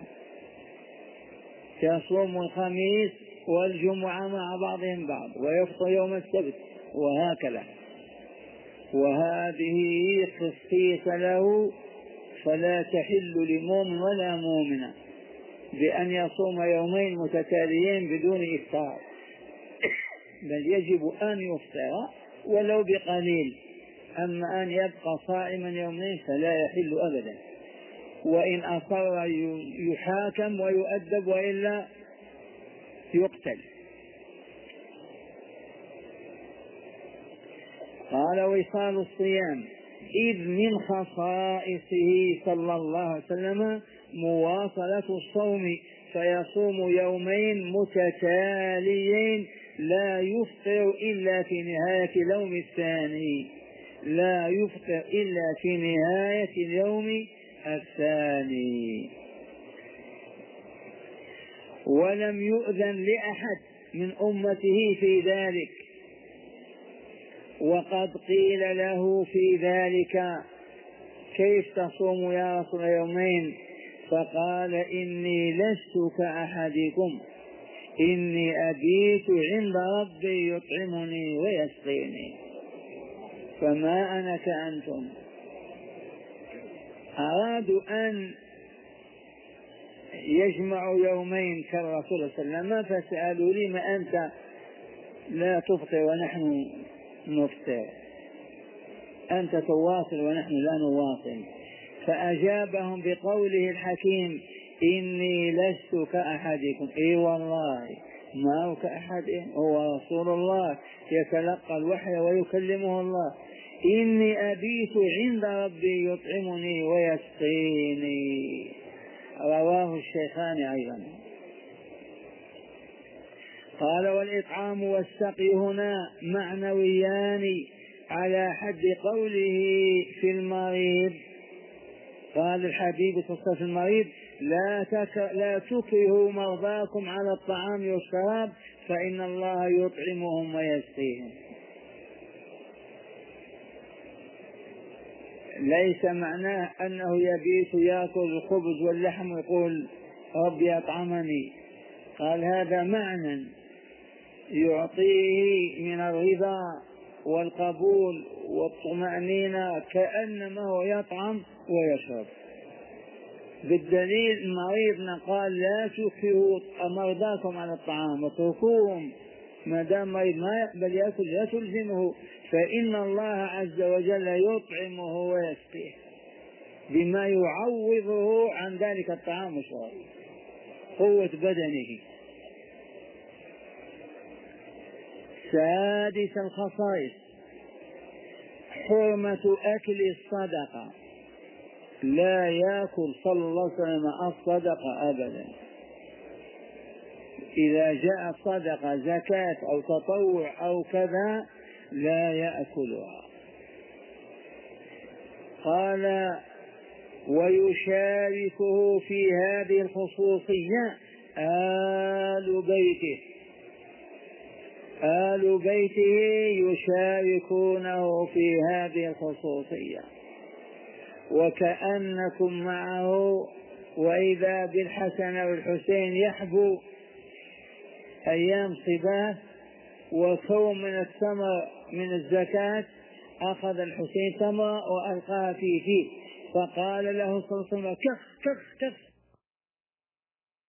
يصوم الخميس والجمعة مع بعضهم بعض ويفطر يوم السبت وهكذا. وهذه خصيصة له، فلا تحل لمؤمن ولا مؤمنة بأن يصوم يومين متتاليين بدون إفطار، بل يجب أن يفطر ولو بقليل. أما أن يبقى صائما يومين فلا يحل أبدا، وإن أصر يحاكم ويؤدب وإلا يقتل. قال وصال الصيام إذ من خصائصه صلى الله عليه وسلم مواصلة الصوم، فيصوم يومين متتاليين لا يفطر إلا في نهاية اليوم الثاني، لا يفطر إلا في نهاية اليوم الثاني. ولم يؤذن لأحد من أمته في ذلك، وقد قيل له في ذلك كيف تصوم يا رسول يومين؟ فقال إني لست كأحدكم، إني أبيت عند ربي يطعمني ويسقيني، فما أنا كأنتم. أرادوا أن يجمعوا يومين كالرسول صلى الله عليه وسلم، فسألوا لما أنت لا تفطر ونحن نفطر، أنت تواصل ونحن لا نواصل. فأجابهم بقوله الحكيم إني لست كأحدكم. إي والله ما هو كأحد، هو رسول الله يتلقى الوحي ويكلمه الله. إني أبيت عند ربي يطعمني ويسقيني، رواه الشيخان أيضا. قال والإطعام والسقي هنا معنويان على حد قوله في المريض قال الحبيب صلى الله عليه وسلم المريض لا تكرهوا مرضاكم على الطعام والشراب فإن الله يطعمهم ويسقيهم. ليس معناه أنه يبيت يأكل الخبز واللحم ويقول ربي أطعمني، قال هذا معنى يعطيه من الرضا والقبول والطمأنينة كأنما هو يطعم ويشرب. بالدليل مريضنا قال لا تكرهوا مرضاكم على الطعام واتركوهم، ما دام مريض ما يقبل يأكل لا تلزمه، فإن الله عز وجل يطعمه ويسقيه بما يعوضه عن ذلك الطعام والشراب، قوة بدنه. سادس الخصائص حرمة أكل الصدقة، لا يأكل صلى الله عليه وسلم الصدقة أبدا. إذا جاء صدقة زكاة أو تطوع أو كذا لا يأكلها. قال ويشاركه في هذه الخصوصية آل بيته، آل بيته يشاركونه في هذه الخصوصية وكأنكم معه. وإذا بالحسن والحسين يحبو أيام صباه وكوم من الثمر من الزكاة، أخذ الحسين ثمرة وألقاها فيه فقال له صلى الله عليه وسلم كف كف كف